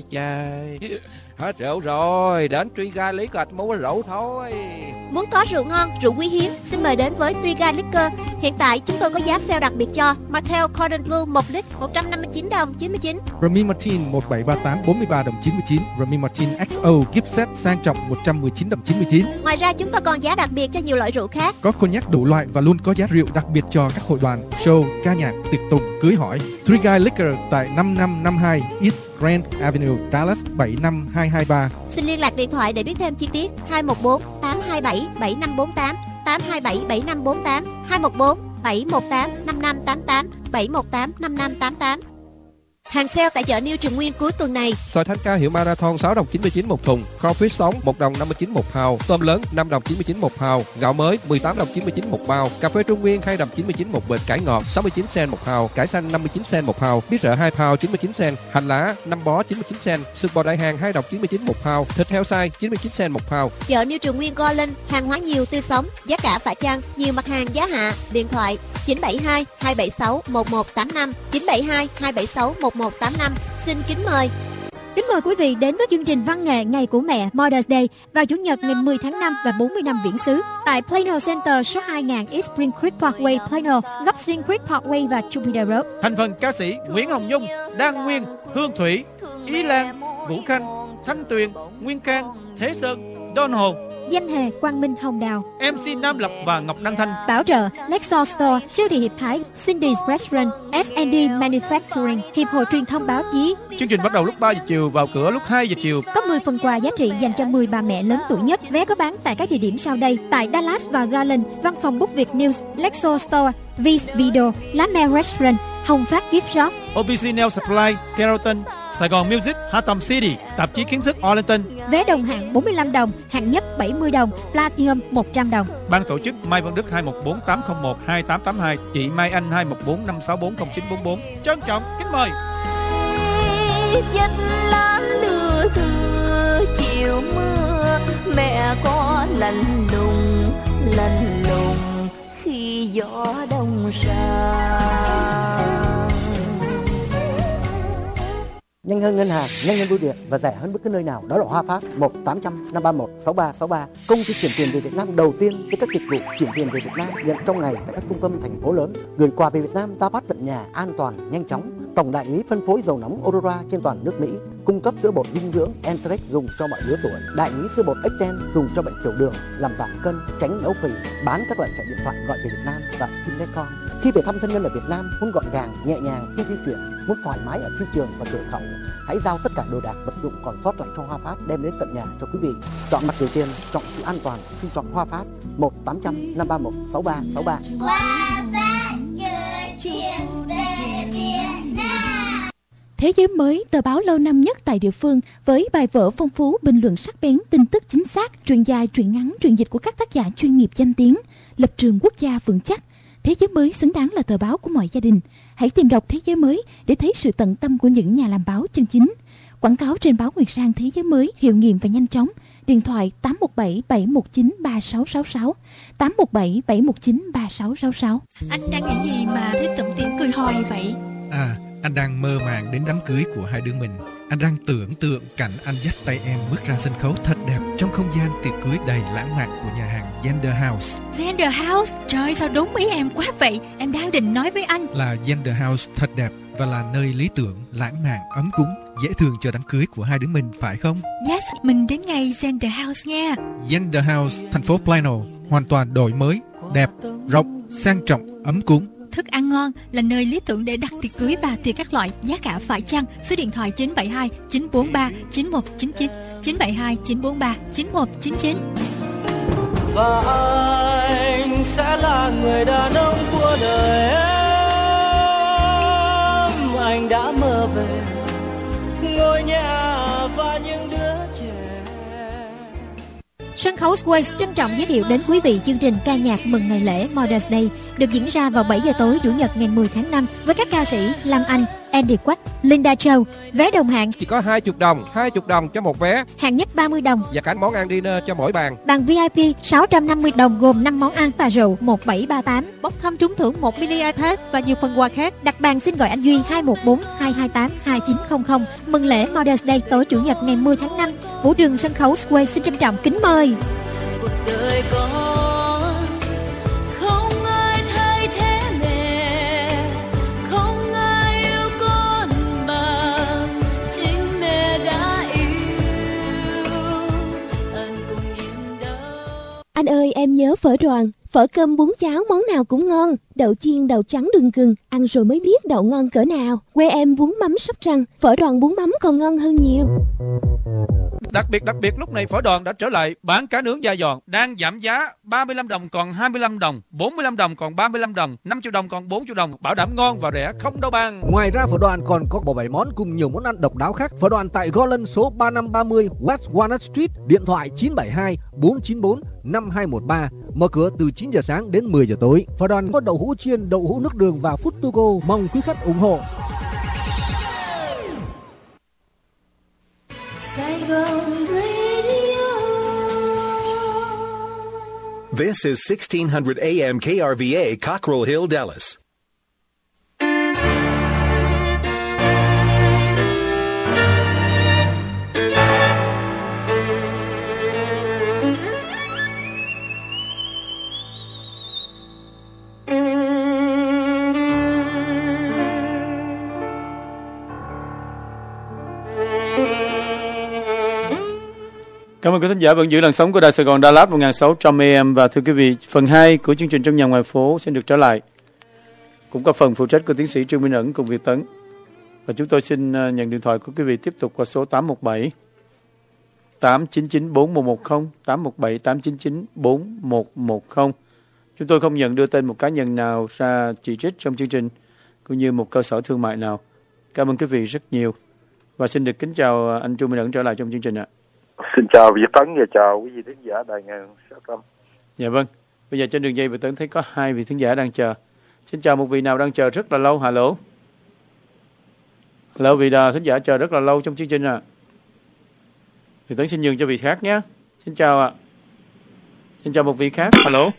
chai. Hết rượu rồi, đến Trigger Liquor mua rượu thôi. Muốn có rượu ngon, rượu quý hiếm, xin mời đến với Trigger Liquor. Hiện tại chúng tôi có giá sale đặc biệt cho Martell Cordon Bleu một lít một trăm năm mươi chín đồng chín mươi chín. Remy Martin một bảy ba tám bốn mươi ba đồng chín mươi chín. Remy Martin ích ô gift set sang trọng một trăm mười chín đồng chín mươi chín. Ngoài ra chúng tôi còn giá đặc biệt cho nhiều loại rượu khác. Có cognac đủ loại và luôn có giá rượu đặc biệt cho các hội đoàn, show, ca nhạc, tiệc tùng, cưới hỏi. Trigger Liquor tại năm năm năm hai East Grand Avenue, Dallas bảy năm hai hai ba. Xin liên lạc điện thoại để biết thêm chi tiết hai một bốn tám hai bảy bảy năm bốn tám, tám hai bảy bảy năm bốn tám, hai một bốn bảy một tám năm năm tám tám, bảy một tám năm năm tám tám. Hàng sale tại chợ New Trường Nguyên cuối tuần này. Xoài thanh ca hiệu Marathon sáu đồng chín mươi chín một thùng, crawfish sống một đồng năm mươi chín một pound, tôm lớn năm đồng chín mươi chín một pound, gạo mới mười tám đồng chín mươi chín một bao, cà phê Trung Nguyên hai đồng chín mươi chín một bịch, cải ngọt sáu mươi chín cent một pound, cải xanh năm mươi chín cent một pound, bí rợ hai pound chín mươi chín cent, hành lá năm bó chín mươi chín cent, sườn bò đại hàng hai đồng chín mươi chín một pound, thịt heo xay chín mươi chín cent một pound. Chợ New Trường Nguyên Garland, hàng hóa nhiều tươi sống, giá cả phải chăng, nhiều mặt hàng giá hạ. Điện thoại chín bảy hai hai bảy sáu một một tám năm, chín bảy hai hai bảy sáu một một tám năm. Xin kính mời. Kính mời quý vị đến với chương trình văn nghệ Ngày của Mẹ Mother's Day vào Chủ nhật ngày mười tháng năm và bốn mươi năm viễn xứ tại Plano Center số hai nghìn East Spring Creek Parkway, Plano, góc Spring Creek Parkway và Jupiter Road. Thành phần ca sĩ Nguyễn Hồng Nhung, Đan Nguyên, Hương Thủy, Ý Lan, Vũ Khanh, Thanh Tuyền, Nguyên Cang, Thế Sơn, Don Hồ, Danh Hề, Quang Minh, Hồng Đào, em xê Nam Lập và Ngọc Đăng Thanh. Bảo trợ Lexus Store, siêu thị Hiệp Thái, Cindy's Restaurant, ét and đê Manufacturing, Hiệp hội Truyền thông báo chí. Chương trình bắt đầu lúc ba giờ chiều, vào cửa lúc hai giờ chiều. Có mười phần quà giá trị dành cho mười bà mẹ lớn tuổi nhất. Vé có bán tại các địa điểm sau đây: tại Dallas và Garland, văn phòng Book Việt News, Lexus Store, Viz Video, Lá Me Restaurant, Hồng Phát Gift Shop, ô bê xê Nail Supply, Carrollton, Sài Gòn Music, Hatom City, tạp chí kiến thức Arlington. Vé đồng hạng bốn mươi lăm đồng, hạng nhất bảy mươi đồng, Platinum một trăm đồng. Ban tổ chức Mai Văn Đức hai một bốn tám không một hai tám tám hai, chị Mai Anh hai một bốn năm sáu bốn không chín bốn bốn. Trân trọng kính mời. Dắt lá lưa thưa chiều mưa, mẹ có lạnh lùng lạnh lùng khi gió đông sang. Nhanh hơn ngân hàng, nhanh hơn bưu điện và rẻ hơn bất cứ nơi nào. Đó là Hoa Phát một tám trăm năm ba một sáu ba sáu ba, công ty chuyển tiền về Việt Nam đầu tiên với các dịch vụ chuyển tiền về Việt Nam nhận trong ngày tại các trung tâm thành phố lớn, gửi quà về Việt Nam ta phát tận nhà, an toàn, nhanh chóng. Tổng đại lý phân phối dầu nóng Aurora trên toàn nước Mỹ, cung cấp sữa bột dinh dưỡng Entrex dùng cho mọi lứa tuổi, đại lý sữa bột Extend dùng cho bệnh tiểu đường, làm giảm cân, tránh béo phì, bán các loại thẻ điện thoại gọi về Việt Nam và Intecom. Khi về thăm thân nhân ở Việt Nam, muốn gọn gàng, nhẹ nhàng khi di chuyển, muốn thoải mái ở phi trường và cửa khẩu, hãy giao tất cả đồ đạc vật dụng còn sót lại cho Hoa Phát đem đến tận nhà cho quý vị. Chọn mặt gửi tiền, chọn sự an toàn, xin chọn Hoa Phát một tám trăm năm ba một sáu ba sáu ba. Hoa Phát gửi tiền về Việt Nam. Thế giới mới, tờ báo lâu năm nhất tại địa phương với bài vở phong phú, bình luận sắc bén, tin tức chính xác, truyện dài, truyện ngắn, truyện dịch của các tác giả chuyên nghiệp danh tiếng, lập trường quốc gia vững chắc. Thế giới mới xứng đáng là tờ báo của mọi gia đình. Hãy tìm đọc Thế giới mới để thấy sự tận tâm của những nhà làm báo chân chính. Quảng cáo trên báo Nguyệt Sang Thế giới mới hiệu nghiệm và nhanh chóng. Điện thoại tám một bảy bảy một chín ba sáu sáu sáu, tám một bảy bảy một chín ba sáu sáu sáu. Anh đang nghĩ gì mà thấy tủm tỉm cười hoài vậy? À, anh đang mơ màng đến đám cưới của hai đứa mình. Anh đang tưởng tượng cảnh anh dắt tay em bước ra sân khấu thật đẹp trong không gian tiệc cưới đầy lãng mạn của nhà hàng Gender House. Gender House? Trời, sao đúng ý em quá vậy? Em đang định nói với anh là Gender House thật đẹp và là nơi lý tưởng, lãng mạn, ấm cúng, dễ thương cho đám cưới của hai đứa mình, phải không? Yes, mình đến ngay Gender House nha. Gender House, thành phố Plano, hoàn toàn đổi mới, đẹp, rộng, sang trọng, ấm cúng. Thức ăn ngon, là nơi lý tưởng để đặt tiệc cưới và tiệc các loại, giá cả phải chăng. Số điện thoại chín bảy hai chín bốn ba chín một chín chín, chín bảy hai chín bốn ba chín một chín chín. Và anh sẽ là người đàn ông của đời em. Anh đã mơ về ngôi nhà và những đứa trẻ. Sân khấu Square trân trọng giới thiệu đến quý vị chương trình ca nhạc mừng ngày lễ Mother's Day được diễn ra vào bảy giờ tối Chủ nhật ngày mười tháng năm với các ca sĩ Lam Anh, Andy Quách, Linda Châu. Vé đồng hạng chỉ có hai mươi đồng, hai mươi đồng cho một vé. Hạng nhất ba mươi đồng và cả món ăn dinner cho mỗi bàn. Bàn vi ai pi sáu trăm năm mươi đồng gồm năm món ăn và rượu một bảy ba tám. Bốc thăm trúng thưởng một mini iPad và nhiều phần quà khác. Đặt bàn xin gọi anh Duy hai một bốn hai hai tám hai chín không không. Mừng lễ Mother's Day tối Chủ nhật ngày mười tháng năm. Vũ trường sân khấu Square xin trân trọng kính mời. Cuộc đời con không ai thay thế mẹ, không ai yêu con bằng chính mẹ đã yêu. Ân cùng nhìn đâu. Anh ơi, em nhớ phở Đoàn. Phở cơm bún cháo món nào cũng ngon. Đậu chiên đậu trắng đường gừng, ăn rồi mới biết đậu ngon cỡ nào. Quê em bún mắm Sóc Trăng, phở Đoàn bún mắm còn ngon hơn nhiều. Đặc biệt đặc biệt lúc này Phở Đoàn đã trở lại bán cá nướng da giòn, đang giảm giá ba mươi lăm đồng còn hai mươi lăm đồng, bốn mươi lăm đồng còn ba mươi lăm đồng, năm mươi đồng còn bốn mươi đồng, bảo đảm ngon và rẻ không đâu bằng. Ngoài ra Phở Đoàn còn có bộ bảy món cùng nhiều món ăn độc đáo khác. Phở Đoàn tại Golden số ba năm ba mươi West Walnut Street, điện thoại chín bảy hai bốn chín bốn năm hai một ba, mở cửa từ chín giờ sáng đến mười giờ tối. Phở Đoàn có đậu hũ chiên, đậu hũ nước đường và food to go, mong quý khách ủng hộ. This is sixteen hundred A M K R V A, Cockrell Hill, Dallas. Cảm ơn quý thính giả vẫn giữ làn sóng của Đài Sài Gòn Đà Lạt một nghìn sáu trăm A M. Và thưa quý vị, phần hai của chương trình Trong Nhà Ngoài Phố xin được trở lại. Cũng có phần phụ trách của tiến sĩ Trương Minh Ẩn cùng Việt Tấn. Và chúng tôi xin nhận điện thoại của quý vị tiếp tục qua số tám một bảy tám chín chín bốn một một không, tám một bảy tám chín chín bốn một một không. Chúng tôi không nhận đưa tên một cá nhân nào ra chỉ trích trong chương trình, cũng như một cơ sở thương mại nào. Cảm ơn quý vị rất nhiều. Và xin được kính chào anh Trương Minh Ẩn trở lại trong chương trình ạ. Xin chào Việt Tấn và chào quý vị thính giả Đài Ngàn sáu trăm. Dạ vâng. Bây giờ trên đường dây Việt Tấn thấy có hai vị thính giả đang chờ. Xin chào một vị nào đang chờ rất là lâu. Hello. Hello, vị đà thính giả chờ rất là lâu trong chương trình ạ. À. Việt Tấn xin nhường cho vị khác nhé. Xin chào ạ. À. Xin chào một vị khác. Hello.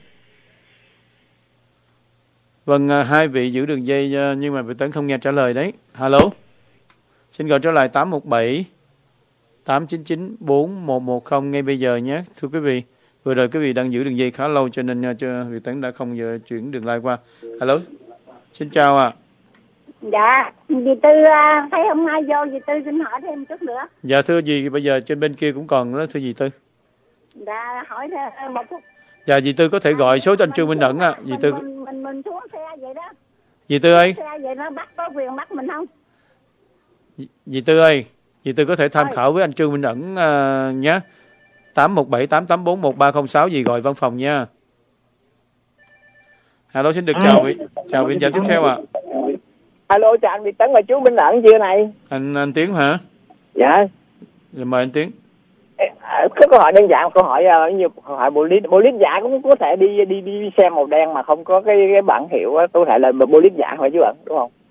Vâng, hai vị giữ đường dây nhưng mà Việt Tấn không nghe trả lời đấy. Hello. Xin gọi trở lại tám một bảy tám chín chín bốn một một không ngay bây giờ nhé. Thưa quý vị, vừa rồi quý vị đang giữ đường dây khá lâu cho nên cho Việt Tấn đã không giờ chuyển đường line qua. Hello. Xin chào ạ. À. Dạ, dì Tư thấy hôm nay vô, dì Tư xin hỏi thêm chút nữa. Dạ thưa dì, bây giờ trên bên kia cũng còn đó thưa dì Tư. Dạ, hỏi một phút. Dạ dì Tư có thể gọi số cho anh Trương Minh Ẩn ạ. À. Dì Tư. Mình, mình mình xuống xe vậy đó. Dì Tư ơi. Xe vậy nó bắt có quyền bắt mình không? Dì, dì Tư ơi, dì Tư có thể tham khảo với anh Trương Minh Ẩn uh, nhé. tám một bảy tám tám bốn một ba không sáu dì gọi văn phòng nha. Hello, xin được chào vị chào vị giả tiếp theo ạ. À. Alo, chào anh Việt Tấn và chú Minh Ẩn chưa này? Anh anh Tiến hả? Dạ. Rồi mời anh Tiến. Có câu hỏi đơn giản, câu hỏi uh, như câu hỏi bộ lít bộ lít giả cũng có thể đi đi đi xe màu đen mà không có cái cái bảng hiệu á, có thể là bộ lít giả phải chú Ẩn đúng không?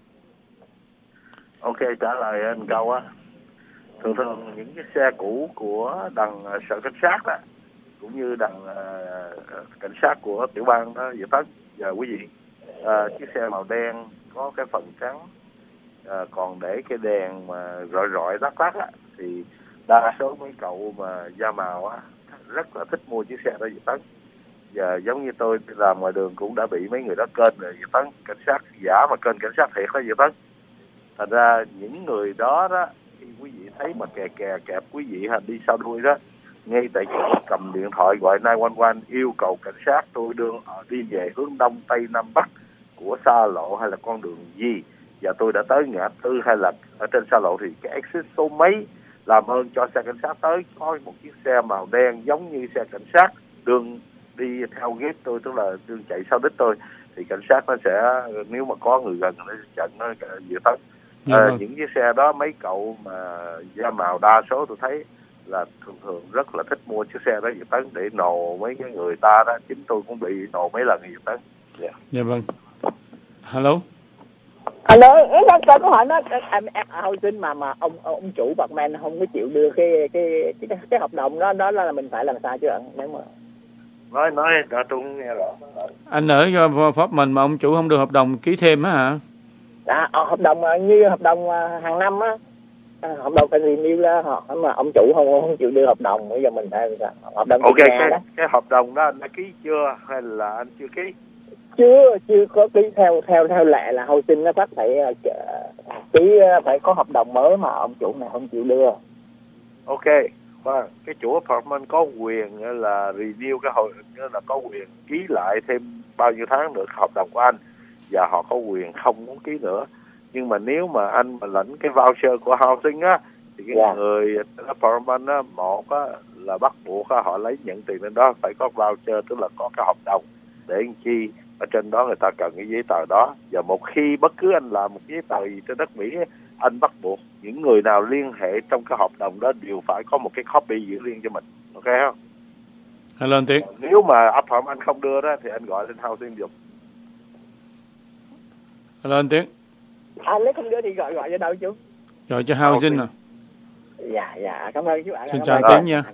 Ok, trả lời anh câu á. Thường thường những cái xe cũ của đằng uh, sở cảnh sát á, cũng như đằng uh, cảnh sát của tiểu bang đó, Việt Tấn và quý vị, uh, chiếc xe màu đen có cái phần trắng, uh, còn để cái đèn mà rọi rọi đắt đắt á, thì đa số mấy cậu mà da màu á rất là thích mua chiếc xe đó Việt Tấn. Và giống như tôi làm ngoài đường cũng đã bị mấy người đó kênh rồi Việt Tấn, cảnh sát giả mà kênh cảnh sát thiệt đó Việt Tấn. Thành ra những người đó đó, khi quý vị thấy mà kè kè kẹp quý vị hành đi sau đuôi đó, ngay tại chỗ cầm điện thoại gọi chín một một yêu cầu cảnh sát tôi đưa đi về hướng đông tây nam bắc của xa lộ hay là con đường gì, và tôi đã tới ngã tư hay là ở trên xa lộ thì cái exit số mấy, làm ơn cho xe cảnh sát tới, có một chiếc xe màu đen giống như xe cảnh sát đường đi theo ghép tôi, tức là đường chạy sau đích tôi, thì cảnh sát nó sẽ, nếu mà có người gần nó sẽ chặn nó dự tấn. À, những chiếc xe đó mấy cậu mà da màu đa số tôi thấy là thường thường rất là thích mua chiếc xe đó dự tấn để nổ mấy cái người ta đó, chính tôi cũng bị nổ mấy lần dự tấn. Dạ yeah. Vâng. Hello. Alo, nó có câu hỏi nó em hồi sinh mà mà ông ông chủ bạc men không có chịu đưa cái cái cái, cái hợp đồng đó, đó là mình phải làm sao chứ ạ? Nếu mà nói nói đã tôi không nghe rõ. Anh ở pháp mình mà ông chủ không đưa hợp đồng ký thêm á hả? À, hợp đồng như hợp đồng hàng năm á, hợp đồng phải renew ra họ mà ông chủ không không chịu đưa hợp đồng, bây giờ mình phải hợp đồng. Ok, cái, đó. cái hợp đồng đó anh đã ký chưa hay là anh chưa ký? Chưa chưa có ký. Theo theo theo lệ là hồi sinh nó bắt phải ký, phải có hợp đồng mới mà ông chủ này không chịu đưa. Ok, và cái chủ apartment có quyền là renew cái hội, là có quyền ký lại thêm bao nhiêu tháng nữa hợp đồng của anh, và họ có quyền không muốn ký nữa. Nhưng mà nếu mà anh mà lãnh cái voucher của housing á, thì cái yeah. người apartment á, một á là bắt buộc á, họ lấy nhận tiền lên đó phải có voucher, tức là có cái hợp đồng để anh chi ở trên đó, người ta cần cái giấy tờ đó. Và một khi bất cứ anh làm một giấy tờ gì trên đất Mỹ, anh bắt buộc những người nào liên hệ trong cái hợp đồng đó đều phải có một cái copy giữ riêng cho mình, ok không? Hello anh Tiến. Nếu mà apartment anh không đưa đó thì anh gọi lên housing dùng. Hello anh Tiến. Anh nếu không đưa thì gọi gọi cho đâu chú? Gọi cho housing à? Dạ dạ, cảm ơn chú ạ. Xin chào Tiến nha.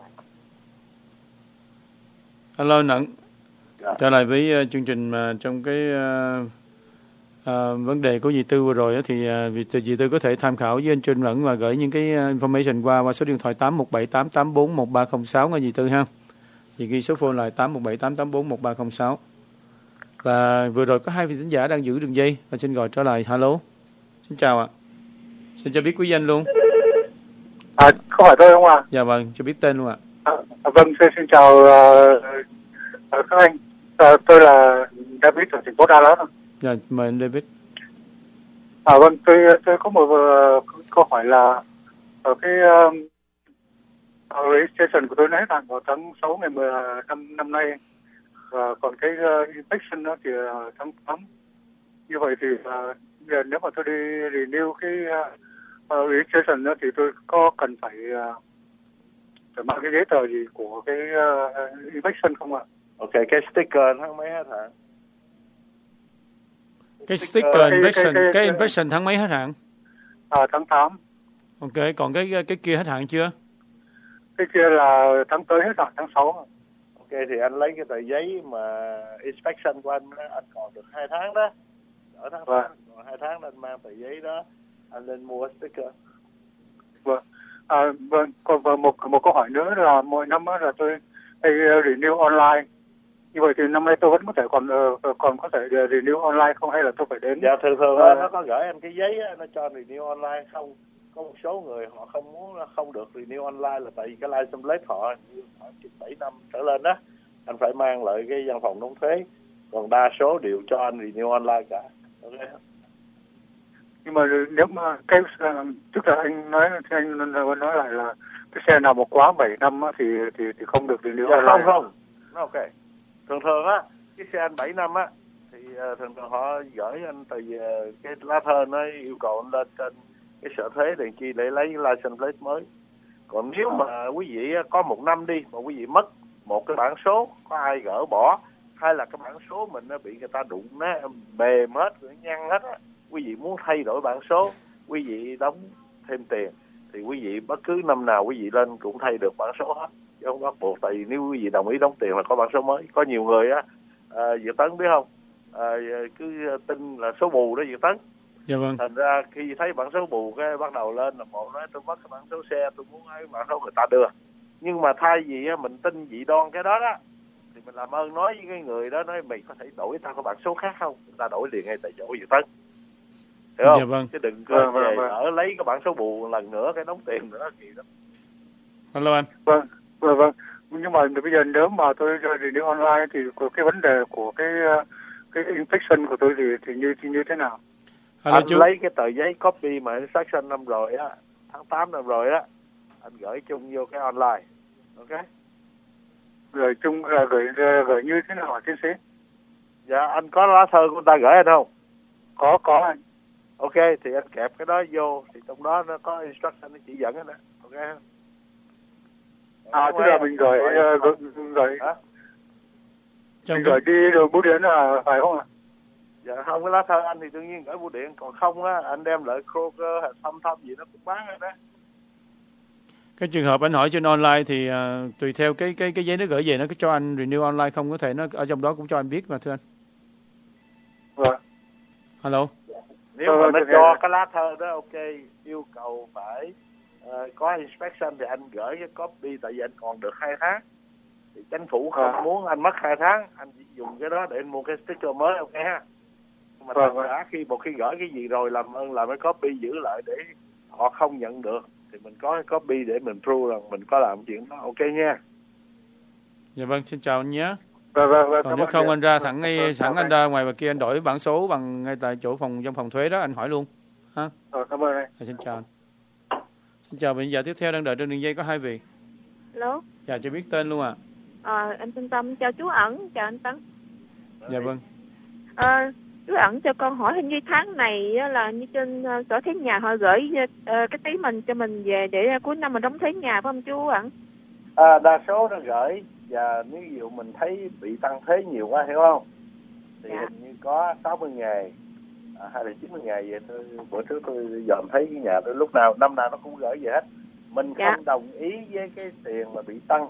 Hello anh Ẩn. Trở lại với uh, chương trình mà uh, trong cái uh, uh, vấn đề của dì Tư vừa rồi, uh, thì uh, dì Tư có thể tham khảo với anh Trinh Ẩn và gửi những cái uh, information qua qua số điện thoại tám một bảy tám tám bốn một ba không sáu nghe dì Tư ha. Dì ghi số phone là tám một bảy tám tám bốn một ba không sáu. Và vừa rồi có hai vị thính giả đang giữ đường dây và xin gọi trở lại. Hello. Xin chào ạ. Xin cho biết quý danh luôn. À, có hỏi tôi không ạ? Dạ vâng, cho biết tên luôn ạ. À, vâng, xin, xin chào uh, uh, các anh. Uh, tôi là David ở thành phố Dallas. Dạ, mời anh David. À vâng, tôi tôi có một uh, câu hỏi là ở cái uh, registration của tôi nó hết hạn vào tháng sáu ngày mười năm năm nay, và còn cái uh, inspection đó thì uh, tháng tám. Như vậy thì uh, nếu mà tôi đi renew cái uh, registration đó thì tôi có cần phải uh, phải mang cái giấy tờ gì của cái uh, inspection không ạ? Ok, cái sticker tháng mấy hết hạn? Cái sticker inspection, cái, cái, cái inspection tháng mấy hết hạn? À, tháng tám. Ok, còn cái cái kia hết hạn chưa? Cái kia là tháng tới hết hạn, tháng sáu. Ok, thì anh lấy cái tờ giấy mà inspection của anh, anh còn được hai tháng đó. Ở tháng vâng. tám, còn hai tháng anh mang tờ giấy đó, anh lên mua sticker. Vâng. À, vâng, còn một một câu hỏi nữa là mỗi năm là tôi hay renew online. Như vậy thì năm nay tôi vẫn có thể còn còn có thể renew online không, hay là tôi phải đến? Dạ thường thường à, nó có gửi anh cái giấy á, nó cho renew online không. Có một số người họ không muốn, không được renew online là tại vì cái license plate họ bảy năm trở lên đó, anh phải mang lại cái văn phòng đóng thuế. Còn đa số đều cho anh renew online cả. Okay. Nhưng mà nếu mà cái tức là anh nói anh nói lại là cái xe nào mà quá bảy năm á, thì thì thì không được renew dạ, online. Không không. Ok. Thường thường á, cái xe anh bảy năm á thì uh, thường thường họ gửi anh từ uh, cái lá thơ nó yêu cầu anh lên trên cái sở thuế đền chi để lấy license plate mới. Còn nếu mà quý vị có một năm đi mà quý vị mất một cái bản số, có ai gỡ bỏ hay là cái bản số mình nó bị người ta đụng nó mềm hết, nhăn hết á, quý vị muốn thay đổi bản số, quý vị đóng thêm tiền thì quý vị bất cứ năm nào quý vị lên cũng thay được bản số hết, chứ không bắt buộc. Tại vì nếu quý vị đồng ý đóng tiền là có bản số mới. Có nhiều người á, à, Việt Tấn biết không, à, cứ tin là số bù đó Việt Tấn. Dạ vâng. Thành ra khi thấy bản số bù cái bắt đầu lên là một nói tôi mất cái bản số xe, tôi muốn cái bản số người ta đưa. Nhưng mà thay vì á, mình tin dị đoan cái đó đó thì mình làm ơn nói với cái người đó, nói mày có thể đổi tao có bản số khác không, người ta đổi liền ngay tại chỗ Việt Tấn, hiểu không? Dạ vâng. Chứ đừng có Vâng, về vâng, ở lấy cái bản số bù lần nữa cái đóng tiền nữa kỳ lắm. Hello anh. Vâng, vâng, vâng. Nhưng mà bây giờ nếu mà tôi renew online thì cái vấn đề của cái cái inspection của tôi thì thì như thì như thế nào? Hello, anh chú. lấy cái tờ giấy copy mà inspection năm rồi á, tháng tám năm rồi á, anh gửi chung vô cái online, ok? Gửi chung là gửi gửi như thế nào hả tiến sĩ? Dạ anh có lá thơ của người ta gửi anh không? Có có anh. Ok thì anh kẹp cái đó vô thì trong đó nó có instruction nó chỉ dẫn đó, ok? À tức là mình gửi gửi gửi, mình gửi đi rồi bưu điện là phải không ạ? Dạ không, cái lá thơ anh thì đương nhiên gửi bưu điện, còn không á anh đem lại Kroger hay thăm thăm gì nó cũng bán rồi đó. Cái trường hợp anh hỏi trên online thì uh, tùy theo cái cái cái giấy nó gửi về nó có cho anh renew online không, có thể nó ở trong đó cũng cho anh biết mà thưa anh. Vâng. Hello. Nếu mà nó cho cái lá thơ đó ok, yêu cầu phải uh, có inspection thì anh gửi cái copy, tại vì anh còn được hai tháng. Thì chính phủ không à. muốn anh mất hai tháng, anh chỉ dùng cái đó để anh mua cái sticker mới, ok ha. Nhưng mà tất cả khi một khi gửi cái gì rồi làm ơn làm cái copy giữ lại để họ không nhận được thì mình có cái copy để mình prove rằng mình có làm chuyện đó, ok nha. Dạ vâng, xin chào anh nhé. Vâng, vâng, vâng, còn nếu không anh ra thẳng ngay sẵn anh ra ngoài ngoài kia anh đổi bản số bằng ngay tại chỗ phòng trong phòng thuế đó, anh hỏi luôn ha. Ờ, cảm ơn anh. À, xin chào anh. Xin chào, bây giờ tiếp theo đang đợi trên đường dây có hai vị. Hello. Dạ, cho biết tên luôn ạ. À. À, em tên Tâm, chào chú Ẩn, chào anh Tấn. Dạ vâng. À, chú Ẩn cho con hỏi hình như tháng này là như trên uh, sở thuế nhà họ gửi uh, cái tí mình cho mình về để uh, cuối năm mình đóng thuế nhà phải không chú Ẩn? À, đa số nó gửi, và nếu dụ mình thấy bị tăng thuế nhiều quá hiểu không thì dạ. hình như có sáu mươi ngày à, hay là chín mươi ngày vậy thôi. Bữa trước tôi dòm thấy cái nhà tôi lúc nào năm nào nó cũng gửi vậy hết. Mình dạ. không đồng ý với cái tiền mà bị tăng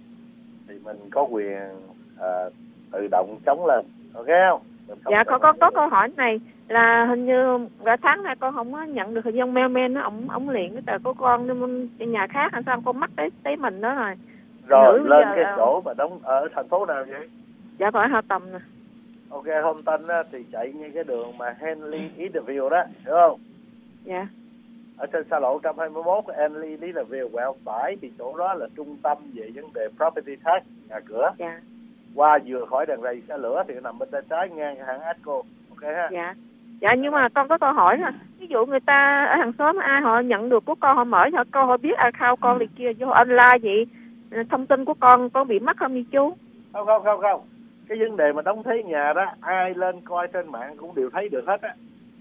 thì mình có quyền à, tự động chống lên, ok không? Dạ có có có câu hỏi này là hình như cả tháng này con không có nhận được thời gian mailman nó ổng ổng liền cái tờ của con đi nhà khác, hay sao con mắc tới tới mình đó rồi. Rồi Nữ lên giờ, cái chỗ mà đóng ở thành phố nào vậy? Dạ còn ở Hà Tầm nè. Ok, Home Tân á, thì chạy như cái đường mà Henley Eaterville đó, hiểu không? Dạ. Ở trên xa lộ một trăm hai mươi mốt Henley Eaterville quẹo phải thì chỗ đó là trung tâm về vấn đề property tax, nhà cửa. Dạ. Qua vừa khỏi đèn rầy xe lửa thì nằm bên tay trái ngang hãng Adco, ok ha? Dạ. Dạ nhưng mà con có câu hỏi là ví dụ người ta ở hàng xóm ai họ nhận được của con, họ mở cho con, họ biết account con thì kia vô online vậy, thông tin của con con bị mất không vậy chú? Không không không không. Cái vấn đề mà đóng thuế nhà đó ai lên coi trên mạng cũng đều thấy được hết á.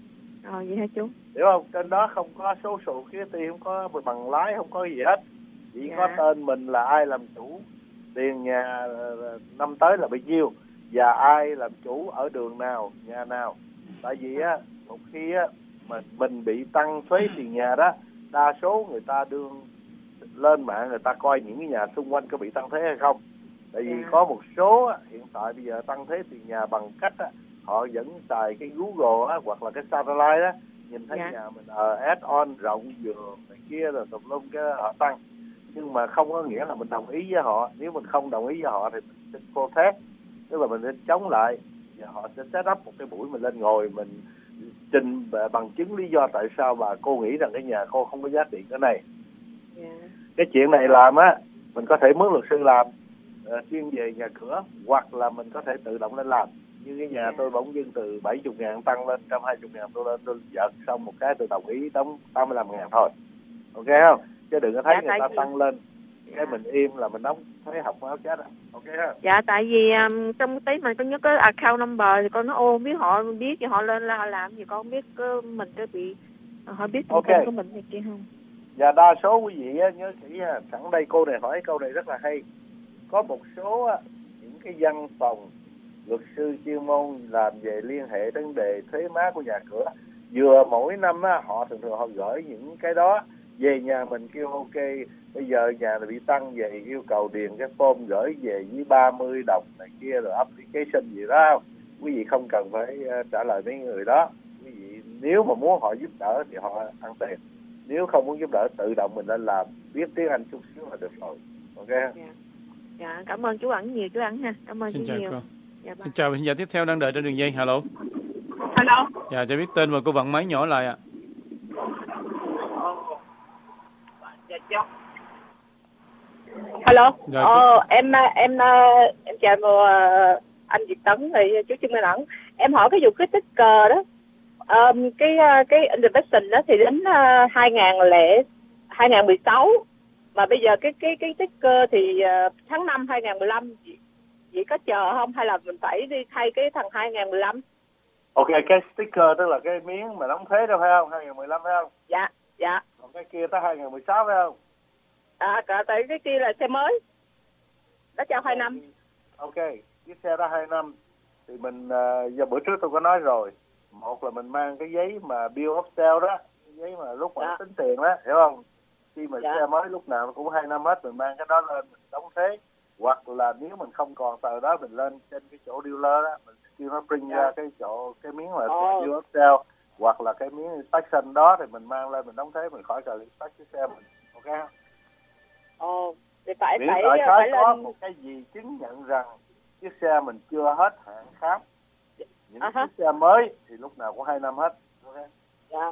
Ờ vậy hả chú? Hiểu không? Trên đó không có số sổ kia tiền, không có bằng lái, không có gì hết. Chỉ dạ. có tên mình là ai làm chủ, tiền nhà năm tới là bao nhiêu và ai làm chủ ở đường nào, nhà nào. Tại vì á một khi á mà mình bị tăng thuế tiền nhà đó, đa số người ta đương lên mạng người ta coi những cái nhà xung quanh có bị tăng thuế hay không. Tại vì yeah. có một số á, hiện tại bây giờ tăng thuế tiền nhà bằng cách á, họ vẫn xài cái Google á, hoặc là cái satellite đó, nhìn thấy yeah. nhà mình uh, add-on rộng giường này kia rồi tùm lum cái họ tăng. Nhưng mà không có nghĩa là mình đồng ý với họ. Nếu mình không đồng ý với họ thì mình sẽ protest, tức là mình sẽ chống lại và họ sẽ set up một cái buổi mình lên ngồi mình trình bằng chứng lý do tại sao bà cô nghĩ rằng cái nhà cô không có giá trị cái này. Yeah. Cái chuyện này làm á mình có thể mướn luật sư làm uh, chuyên về nhà cửa, hoặc là mình có thể tự động lên làm. Như cái nhà yeah. tôi bỗng dưng từ bảy mươi ngàn tăng lên một trăm hai mươi ngàn, tôi lên tôi giật xong một cái tôi đồng ý đóng tám mươi lăm ngàn thôi, ok không? Chứ đừng có thấy dạ, người ta vì... tăng lên cái mình im là mình đóng thuế học áo chết à. Ok ha. Dạ, tại vì um, trong tí mình có nhớ cái account number thì con nó ô không biết họ biết thì họ lên là họ làm gì con không biết uh, mình có bị họ biết thông tin của mình này kia không. Và đa số quý vị á, nhớ kỹ ha, sẵn đây cô này hỏi câu này rất là hay. Có một số á, những cái văn phòng luật sư chuyên môn làm về liên hệ vấn đề thuế má của nhà cửa, vừa mỗi năm á, họ thường thường họ gửi những cái đó về nhà mình kêu ok, bây giờ nhà này bị tăng về yêu cầu điền cái form gửi về với ba mươi đồng này kia rồi application gì đó. Quý vị không cần phải uh, trả lời mấy người đó. Quý vị nếu mà muốn họ giúp đỡ thì họ ăn tiền, nếu không muốn giúp đỡ tự động mình lên làm, biết tiếng Anh chút xíu là được rồi. Ok. Dạ, dạ cảm ơn chú Ẩn nhiều chú Ẩn ha. Cảm ơn Xin chú chào nhiều. cô. Dạ, Xin chào, hiện giờ tiếp theo đang đợi trên đường dây. Hello. Hello. Dạ, cho biết tên và cô vặn máy nhỏ lại ạ. Dạ, cháu. Hello. Dạ, ờ, em em em chào anh Việt Tấn thì chú Trương Minh Ẩn. Em hỏi cái vụ cái sticker đó. Um, cái cái investment đó thì đến uh, hai không một sáu mà bây giờ cái cái cái sticker thì uh, tháng năm hai không một lăm vậy có chờ không hay là mình phải đi thay cái thằng hai không một lăm? Ok, cái sticker tức là cái miếng mà đóng thuế đó phải không? hai không một lăm phải không? Dạ, dạ. Còn cái kia tới hai không một sáu phải không? À, cả tại cái kia là xe mới. Nó cho hai năm. Ok, chiếc xe đó hai năm thì mình uh, do bữa trước tôi có nói rồi. Một là mình mang cái giấy mà bill of sale đó, cái giấy mà lúc mà dạ. tính tiền đó, hiểu không? Khi mà dạ. xe mới lúc nào nó cũng hai năm hết, mình mang cái đó lên mình đóng thuế. Hoặc là nếu mình không còn tờ đó, mình lên trên cái chỗ dealer đó, mình kêu nó print dạ. ra cái chỗ cái miếng là oh. bill of sale, hoặc là cái miếng inspection đó thì mình mang lên mình đóng thuế, mình khỏi cần inspect cái xe mình. Ok không? Ồ, oh. thì phải miễn phải phải có lên... một cái gì chứng nhận rằng chiếc xe mình chưa hết hạn khám. Những uh-huh. chiếc xe mới thì lúc nào cũng hai năm hết. Okay. Dạ.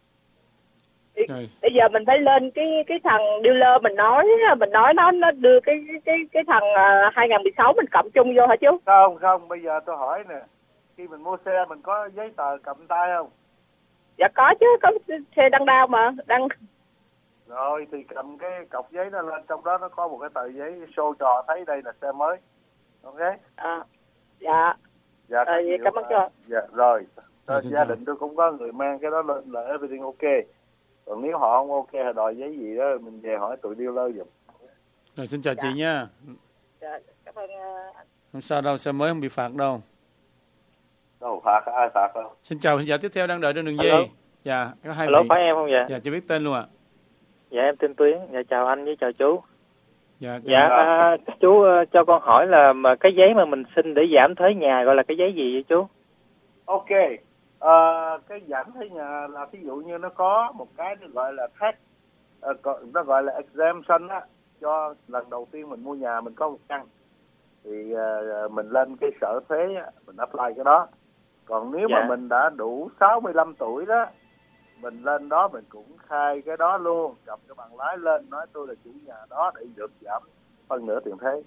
Bây, bây giờ mình phải lên cái cái thằng dealer mình nói mình nói nó nó đưa cái cái cái thằng uh, hai không một sáu mình cộng chung vô hả chú? Không không, bây giờ tôi hỏi nè, khi mình mua xe mình có giấy tờ cầm tay không? Dạ có chứ, có xe đăng đao mà đăng. Rồi thì cầm cái cọc giấy đó lên, trong đó nó có một cái tờ giấy show trò thấy đây là xe mới. Ok. À, dạ. Dạ, à, vậy cảm ơn chú. Dạ, rồi. Dạ, gia đình tôi cũng có người mang cái đó lên là everything ok. Còn nếu họ không ok, họ đòi giấy gì đó, mình về hỏi tụi dealer giùm. Rồi, xin chào dạ. chị nha. Dạ, cảm ơn anh. Không sao đâu, xe mới không bị phạt đâu. Đâu, phạt, ai phạt đâu. Xin chào, hiện giờ tiếp theo đang đợi trên đường dây. Dạ, có hai Hello, vị. phải em không vậy? Dạ, chưa biết tên luôn ạ. Dạ, em tên Tuyến. Dạ, chào anh với chào chú. Dạ, dạ à, chú uh, cho con hỏi là mà cái giấy mà mình xin để giảm thuế nhà gọi là cái giấy gì vậy chú? Ok, à, cái giảm thuế nhà là ví dụ như nó có một cái nó gọi là tax, uh, nó gọi là exemption á, cho lần đầu tiên mình mua nhà mình có một căn thì uh, mình lên cái sở thuế mình apply cái đó. Còn nếu dạ. mà mình đã đủ sáu mươi lăm tuổi đó, mình lên đó mình cũng khai cái đó luôn, cầm cái bằng lái lên nói tôi là chủ nhà đó để được giảm phân nửa tiền thuế.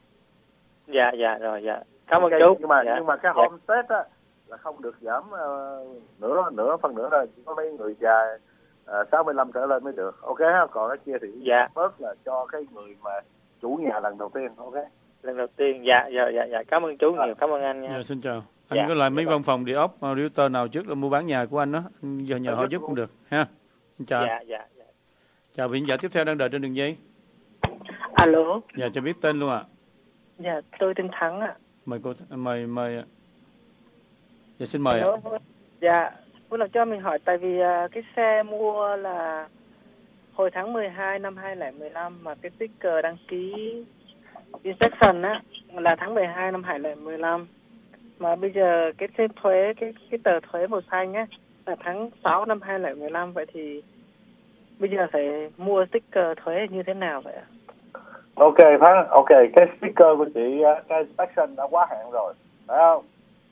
Dạ dạ rồi dạ. Cảm ơn okay, chú. Nhưng mà dạ. nhưng mà cái dạ. homestead á là không được giảm uh, nửa nửa phân nửa rồi, chỉ có mấy người già uh, sáu mươi lăm trở lên mới được. Ok ha, còn cái kia thì dạ. bớt là cho cái người mà chủ nhà lần đầu tiên. Ok. Lần đầu tiên. Dạ dạ dạ dạ. Cảm ơn chú à. nhiều, cảm ơn anh nha. Dạ, xin chào. Anh dạ. có lại mấy dạ. văn phòng địa ốc, realtor nào trước là mua bán nhà của anh đó, anh giờ nhờ họ giúp cũng được ha. Xin chào. Dạ dạ dạ. Chào vị giả tiếp theo đang đợi trên đường dây. Alo. Dạ, cho biết tên luôn ạ. Dạ, tôi tên Thắng ạ. Mời cô, mời mời ạ. Dạ, xin mời ạ. Dạ, muốn làm cho mình hỏi tại vì uh, cái xe mua là hồi tháng mười hai năm hai không một lăm mà cái sticker đăng ký inspection á là tháng mười hai năm hai không một lăm. Mà bây giờ cái thêm thuế cái cái tờ thuế màu xanh á là tháng sáu năm hai không một lăm, vậy thì bây giờ phải mua sticker thuế như thế nào vậy ạ? Ok Thắng, ok, cái sticker của chị, cái inspection đã quá hạn rồi, phải không?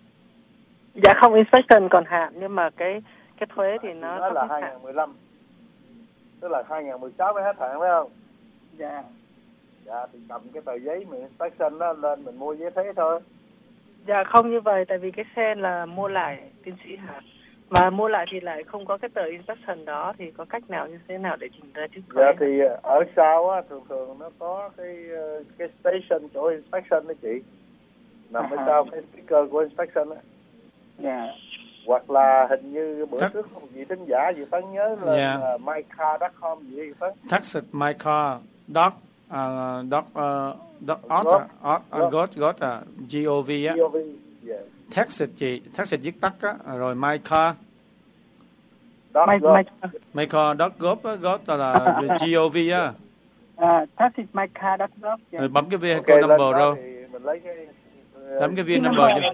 Dạ không, inspection còn hạn nhưng mà cái cái thuế thì nó nó là hai không một lăm, tức là hai không một sáu mới hết hạn phải không? Dạ. Dạ thì cầm cái tờ giấy mình inspection đó lên mình mua giấy thuế thôi. Dạ không như vậy, tại vì cái xe là mua lại tiến sĩ hả? Mà mua lại thì lại không có cái tờ inspection đó, thì có cách nào như thế nào để trình ra trước Dạ thì ở sau á, thường thường nó có cái cái station chỗ inspection đó chị, nằm ở sau cái sticker của inspection á. Dạ. Hoặc là hình như bữa Chắc... trước có một vị thính giả gì Tấn nhớ là Yeah. uh, mycar chấm com gì vậy Tấn? Taxit my car dot uh, dot uh, dot ot ot got got gov á. gov. Yeah. Taxit chị, Taxit viết tắt á, rồi my car. My, my, my car dot gov á, got là gov á. À, Taxit my car dot gov. Rồi bấm cái vehicle okay, number rồi. Mình lấy cái bấm cái vê number cho.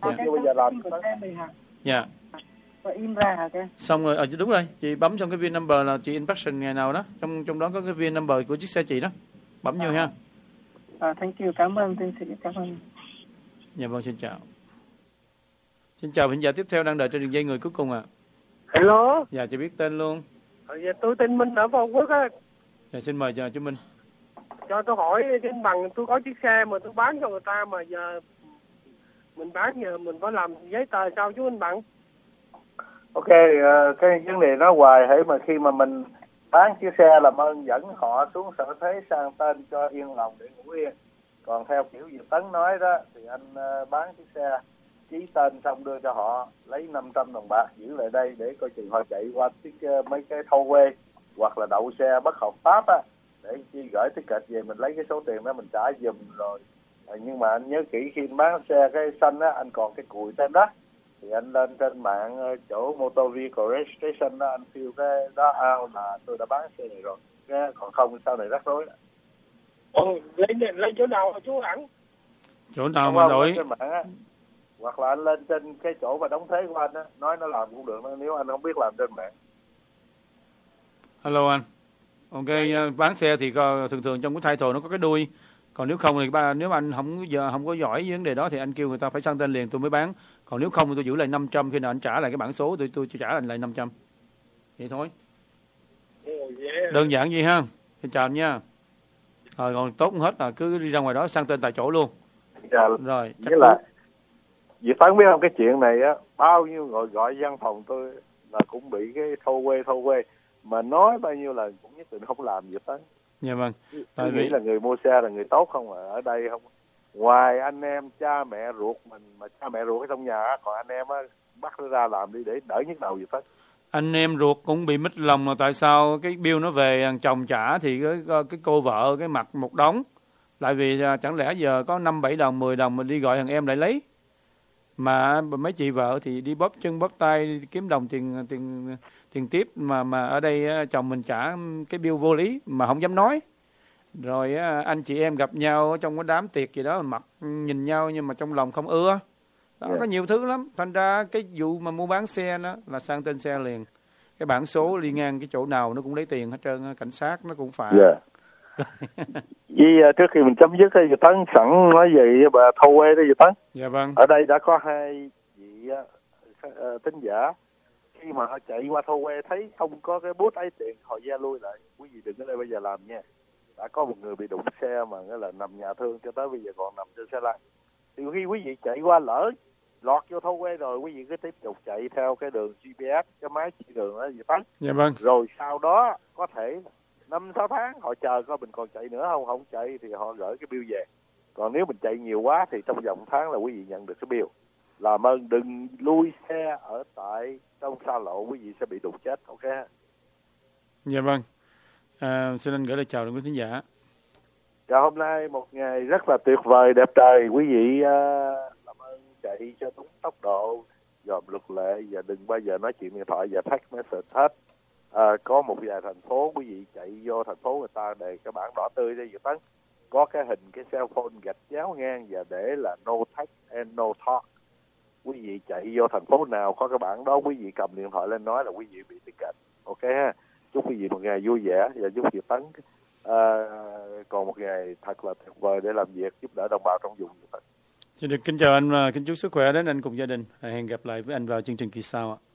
Dạ. In ra hả cái? Xong rồi, à, đúng rồi, chị bấm xong cái vê number là chị inspection ngày nào đó, trong trong đó có cái vê number của chiếc xe chị đó, bấm vô ha. À, thank you, cảm ơn tiến sĩ, cảm ơn. Dạ vâng, xin chào. Xin chào khán giả tiếp theo đang đợi trên đường dây người cuối cùng ạ. À. Hello. Dạ, chị biết tên luôn. Dạ, tôi tên Minh ở Phong Quốc á. Dạ, xin mời cho chú Minh. Cho tôi hỏi cái bằng, tôi có chiếc xe mà tôi bán cho người ta mà giờ mình bán giờ mình phải làm giấy tờ sao chú anh Bằng? Ok, uh, cái vấn đề đó hoài hãy mà khi mà mình bán chiếc xe làm ơn dẫn họ xuống sở thuế sang tên cho yên lòng để ngủ yên. Còn theo kiểu Việt Tấn nói đó thì anh uh, bán chiếc xe ký tên xong đưa cho họ lấy năm trăm đồng bạc giữ lại đây để coi chừng họ chạy qua chiếc, uh, mấy cái thâu quê hoặc là đậu xe bất hợp pháp á, để chi gửi ticket về mình lấy cái số tiền đó mình trả giùm rồi. À, nhưng mà anh nhớ kỹ khi bán xe cái xanh á, anh còn cái cùi trên đó thì anh lên trên mạng chỗ Motor Vehicle Registration đó, anh fill cái đó out là tôi đã bán xe này rồi, cái còn không sau này rắc rối. Ồ, lấy lấy chỗ nào chú Ẩn? Chỗ nào mà đổi? Trên mạng á, hoặc là anh lên trên cái chỗ mà đóng thuế của anh á, nói nó làm cũng được nếu anh không biết làm trên mạng. Hello anh. Ok, bán xe thì thường thường trong cái title nó có cái đuôi. Còn nếu không thì ba nếu anh không giờ không có giỏi vấn đề đó thì anh kêu người ta phải sang tên liền tôi mới bán. Còn nếu không thì tôi giữ lại năm trăm, khi nào anh trả lại cái bản số tôi tôi trả anh lại năm trăm. Vậy thôi. Oh, yeah. Đơn giản vậy ha. Xin chào anh nha. Rồi còn tốt hết là cứ đi ra ngoài đó sang tên tại chỗ luôn. Dạ. Rồi, chắc là Vì Tấn biết không, cái chuyện này á, bao nhiêu gọi gọi văn phòng tôi là cũng bị cái thâu quê thâu quê mà nói bao nhiêu lần cũng nhất định không làm gì Tấn. Dạ vâng. Tôi nghĩ là người mua xe là người tốt không à, ở đây không. Ngoài anh em cha mẹ ruột mình mà cha mẹ ruột ở trong nhà á, còn anh em á bắt nó ra làm đi để đỡ nhức đầu gì Tấn. Anh em ruột cũng bị mít lòng là tại sao cái bill nó về thằng chồng trả thì cái, cái cô vợ cái mặt một đống. Lại vì chẳng lẽ giờ có năm bảy đồng mười đồng mình đi gọi thằng em lại lấy. Mà mấy chị vợ thì đi bóp chân bóp tay đi kiếm đồng tiền tiền tiền tiếp mà mà ở đây chồng mình trả cái bill vô lý mà không dám nói. Rồi anh chị em gặp nhau trong cái đám tiệc gì đó mặt nhìn nhau nhưng mà trong lòng không ưa. Đó, yeah. Có nhiều thứ lắm. Thành ra cái vụ mà mua bán xe đó là sang tên xe liền. Cái bản số đi ngang cái chỗ nào nó cũng lấy tiền hết trơn, cảnh sát nó cũng phạt. Yeah. Vì uh, trước khi mình chấm dứt thì Tấn sẵn nói về bà thâu quê đó gì Tấn. Dạ vâng. Ở đây đã có hai vị uh, uh, thính giả khi mà họ chạy qua thâu quê thấy không có cái bút ấy tiền họ ra lui lại. Quý vị đừng có đây bây giờ làm nha. Đã có một người bị đụng xe mà nghĩa là nằm nhà thương cho tới bây giờ còn nằm trên xe lăn. Thì khi quý vị chạy qua lỡ lọt vô thâu quê rồi quý vị cứ tiếp tục chạy theo cái đường giê pê ét, cái máy chỉ đường đó gì Tấn. Dạ vâng. Rồi sau đó có thể năm sáu tháng họ chờ coi mình còn chạy nữa không, không chạy thì họ gửi cái bill về. Còn nếu mình chạy nhiều quá thì trong vòng tháng là quý vị nhận được cái bill. Làm ơn đừng lui xe ở tại trong xa lộ, quý vị sẽ bị đụng chết. Ok. Dạ vâng. À, xin anh gửi lời chào đến quý khán giả. Chào, hôm nay một ngày rất là tuyệt vời đẹp trời. Quý vị uh, làm ơn chạy cho đúng tốc độ, dòm luật lệ và đừng bao giờ nói chuyện điện thoại và text message hết. À, có một vài thành phố quý vị chạy vô thành phố người ta để cái bảng đỏ tươi đây, Tấn có cái hình cái cell phone gạch chéo ngang và để là no text and no talk. Quý vị chạy vô thành phố nào có cái bảng đó quý vị cầm điện thoại lên nói là quý vị bị ticket. Ok ha. Chúc quý vị một ngày vui vẻ và chúc Việt Tấn à, còn một ngày thật là tuyệt vời để làm việc giúp đỡ đồng bào trong vùng. Xin được kính chào anh và kính chúc sức khỏe đến anh cùng gia đình. Hẹn gặp lại với anh vào chương trình kỳ sau ạ.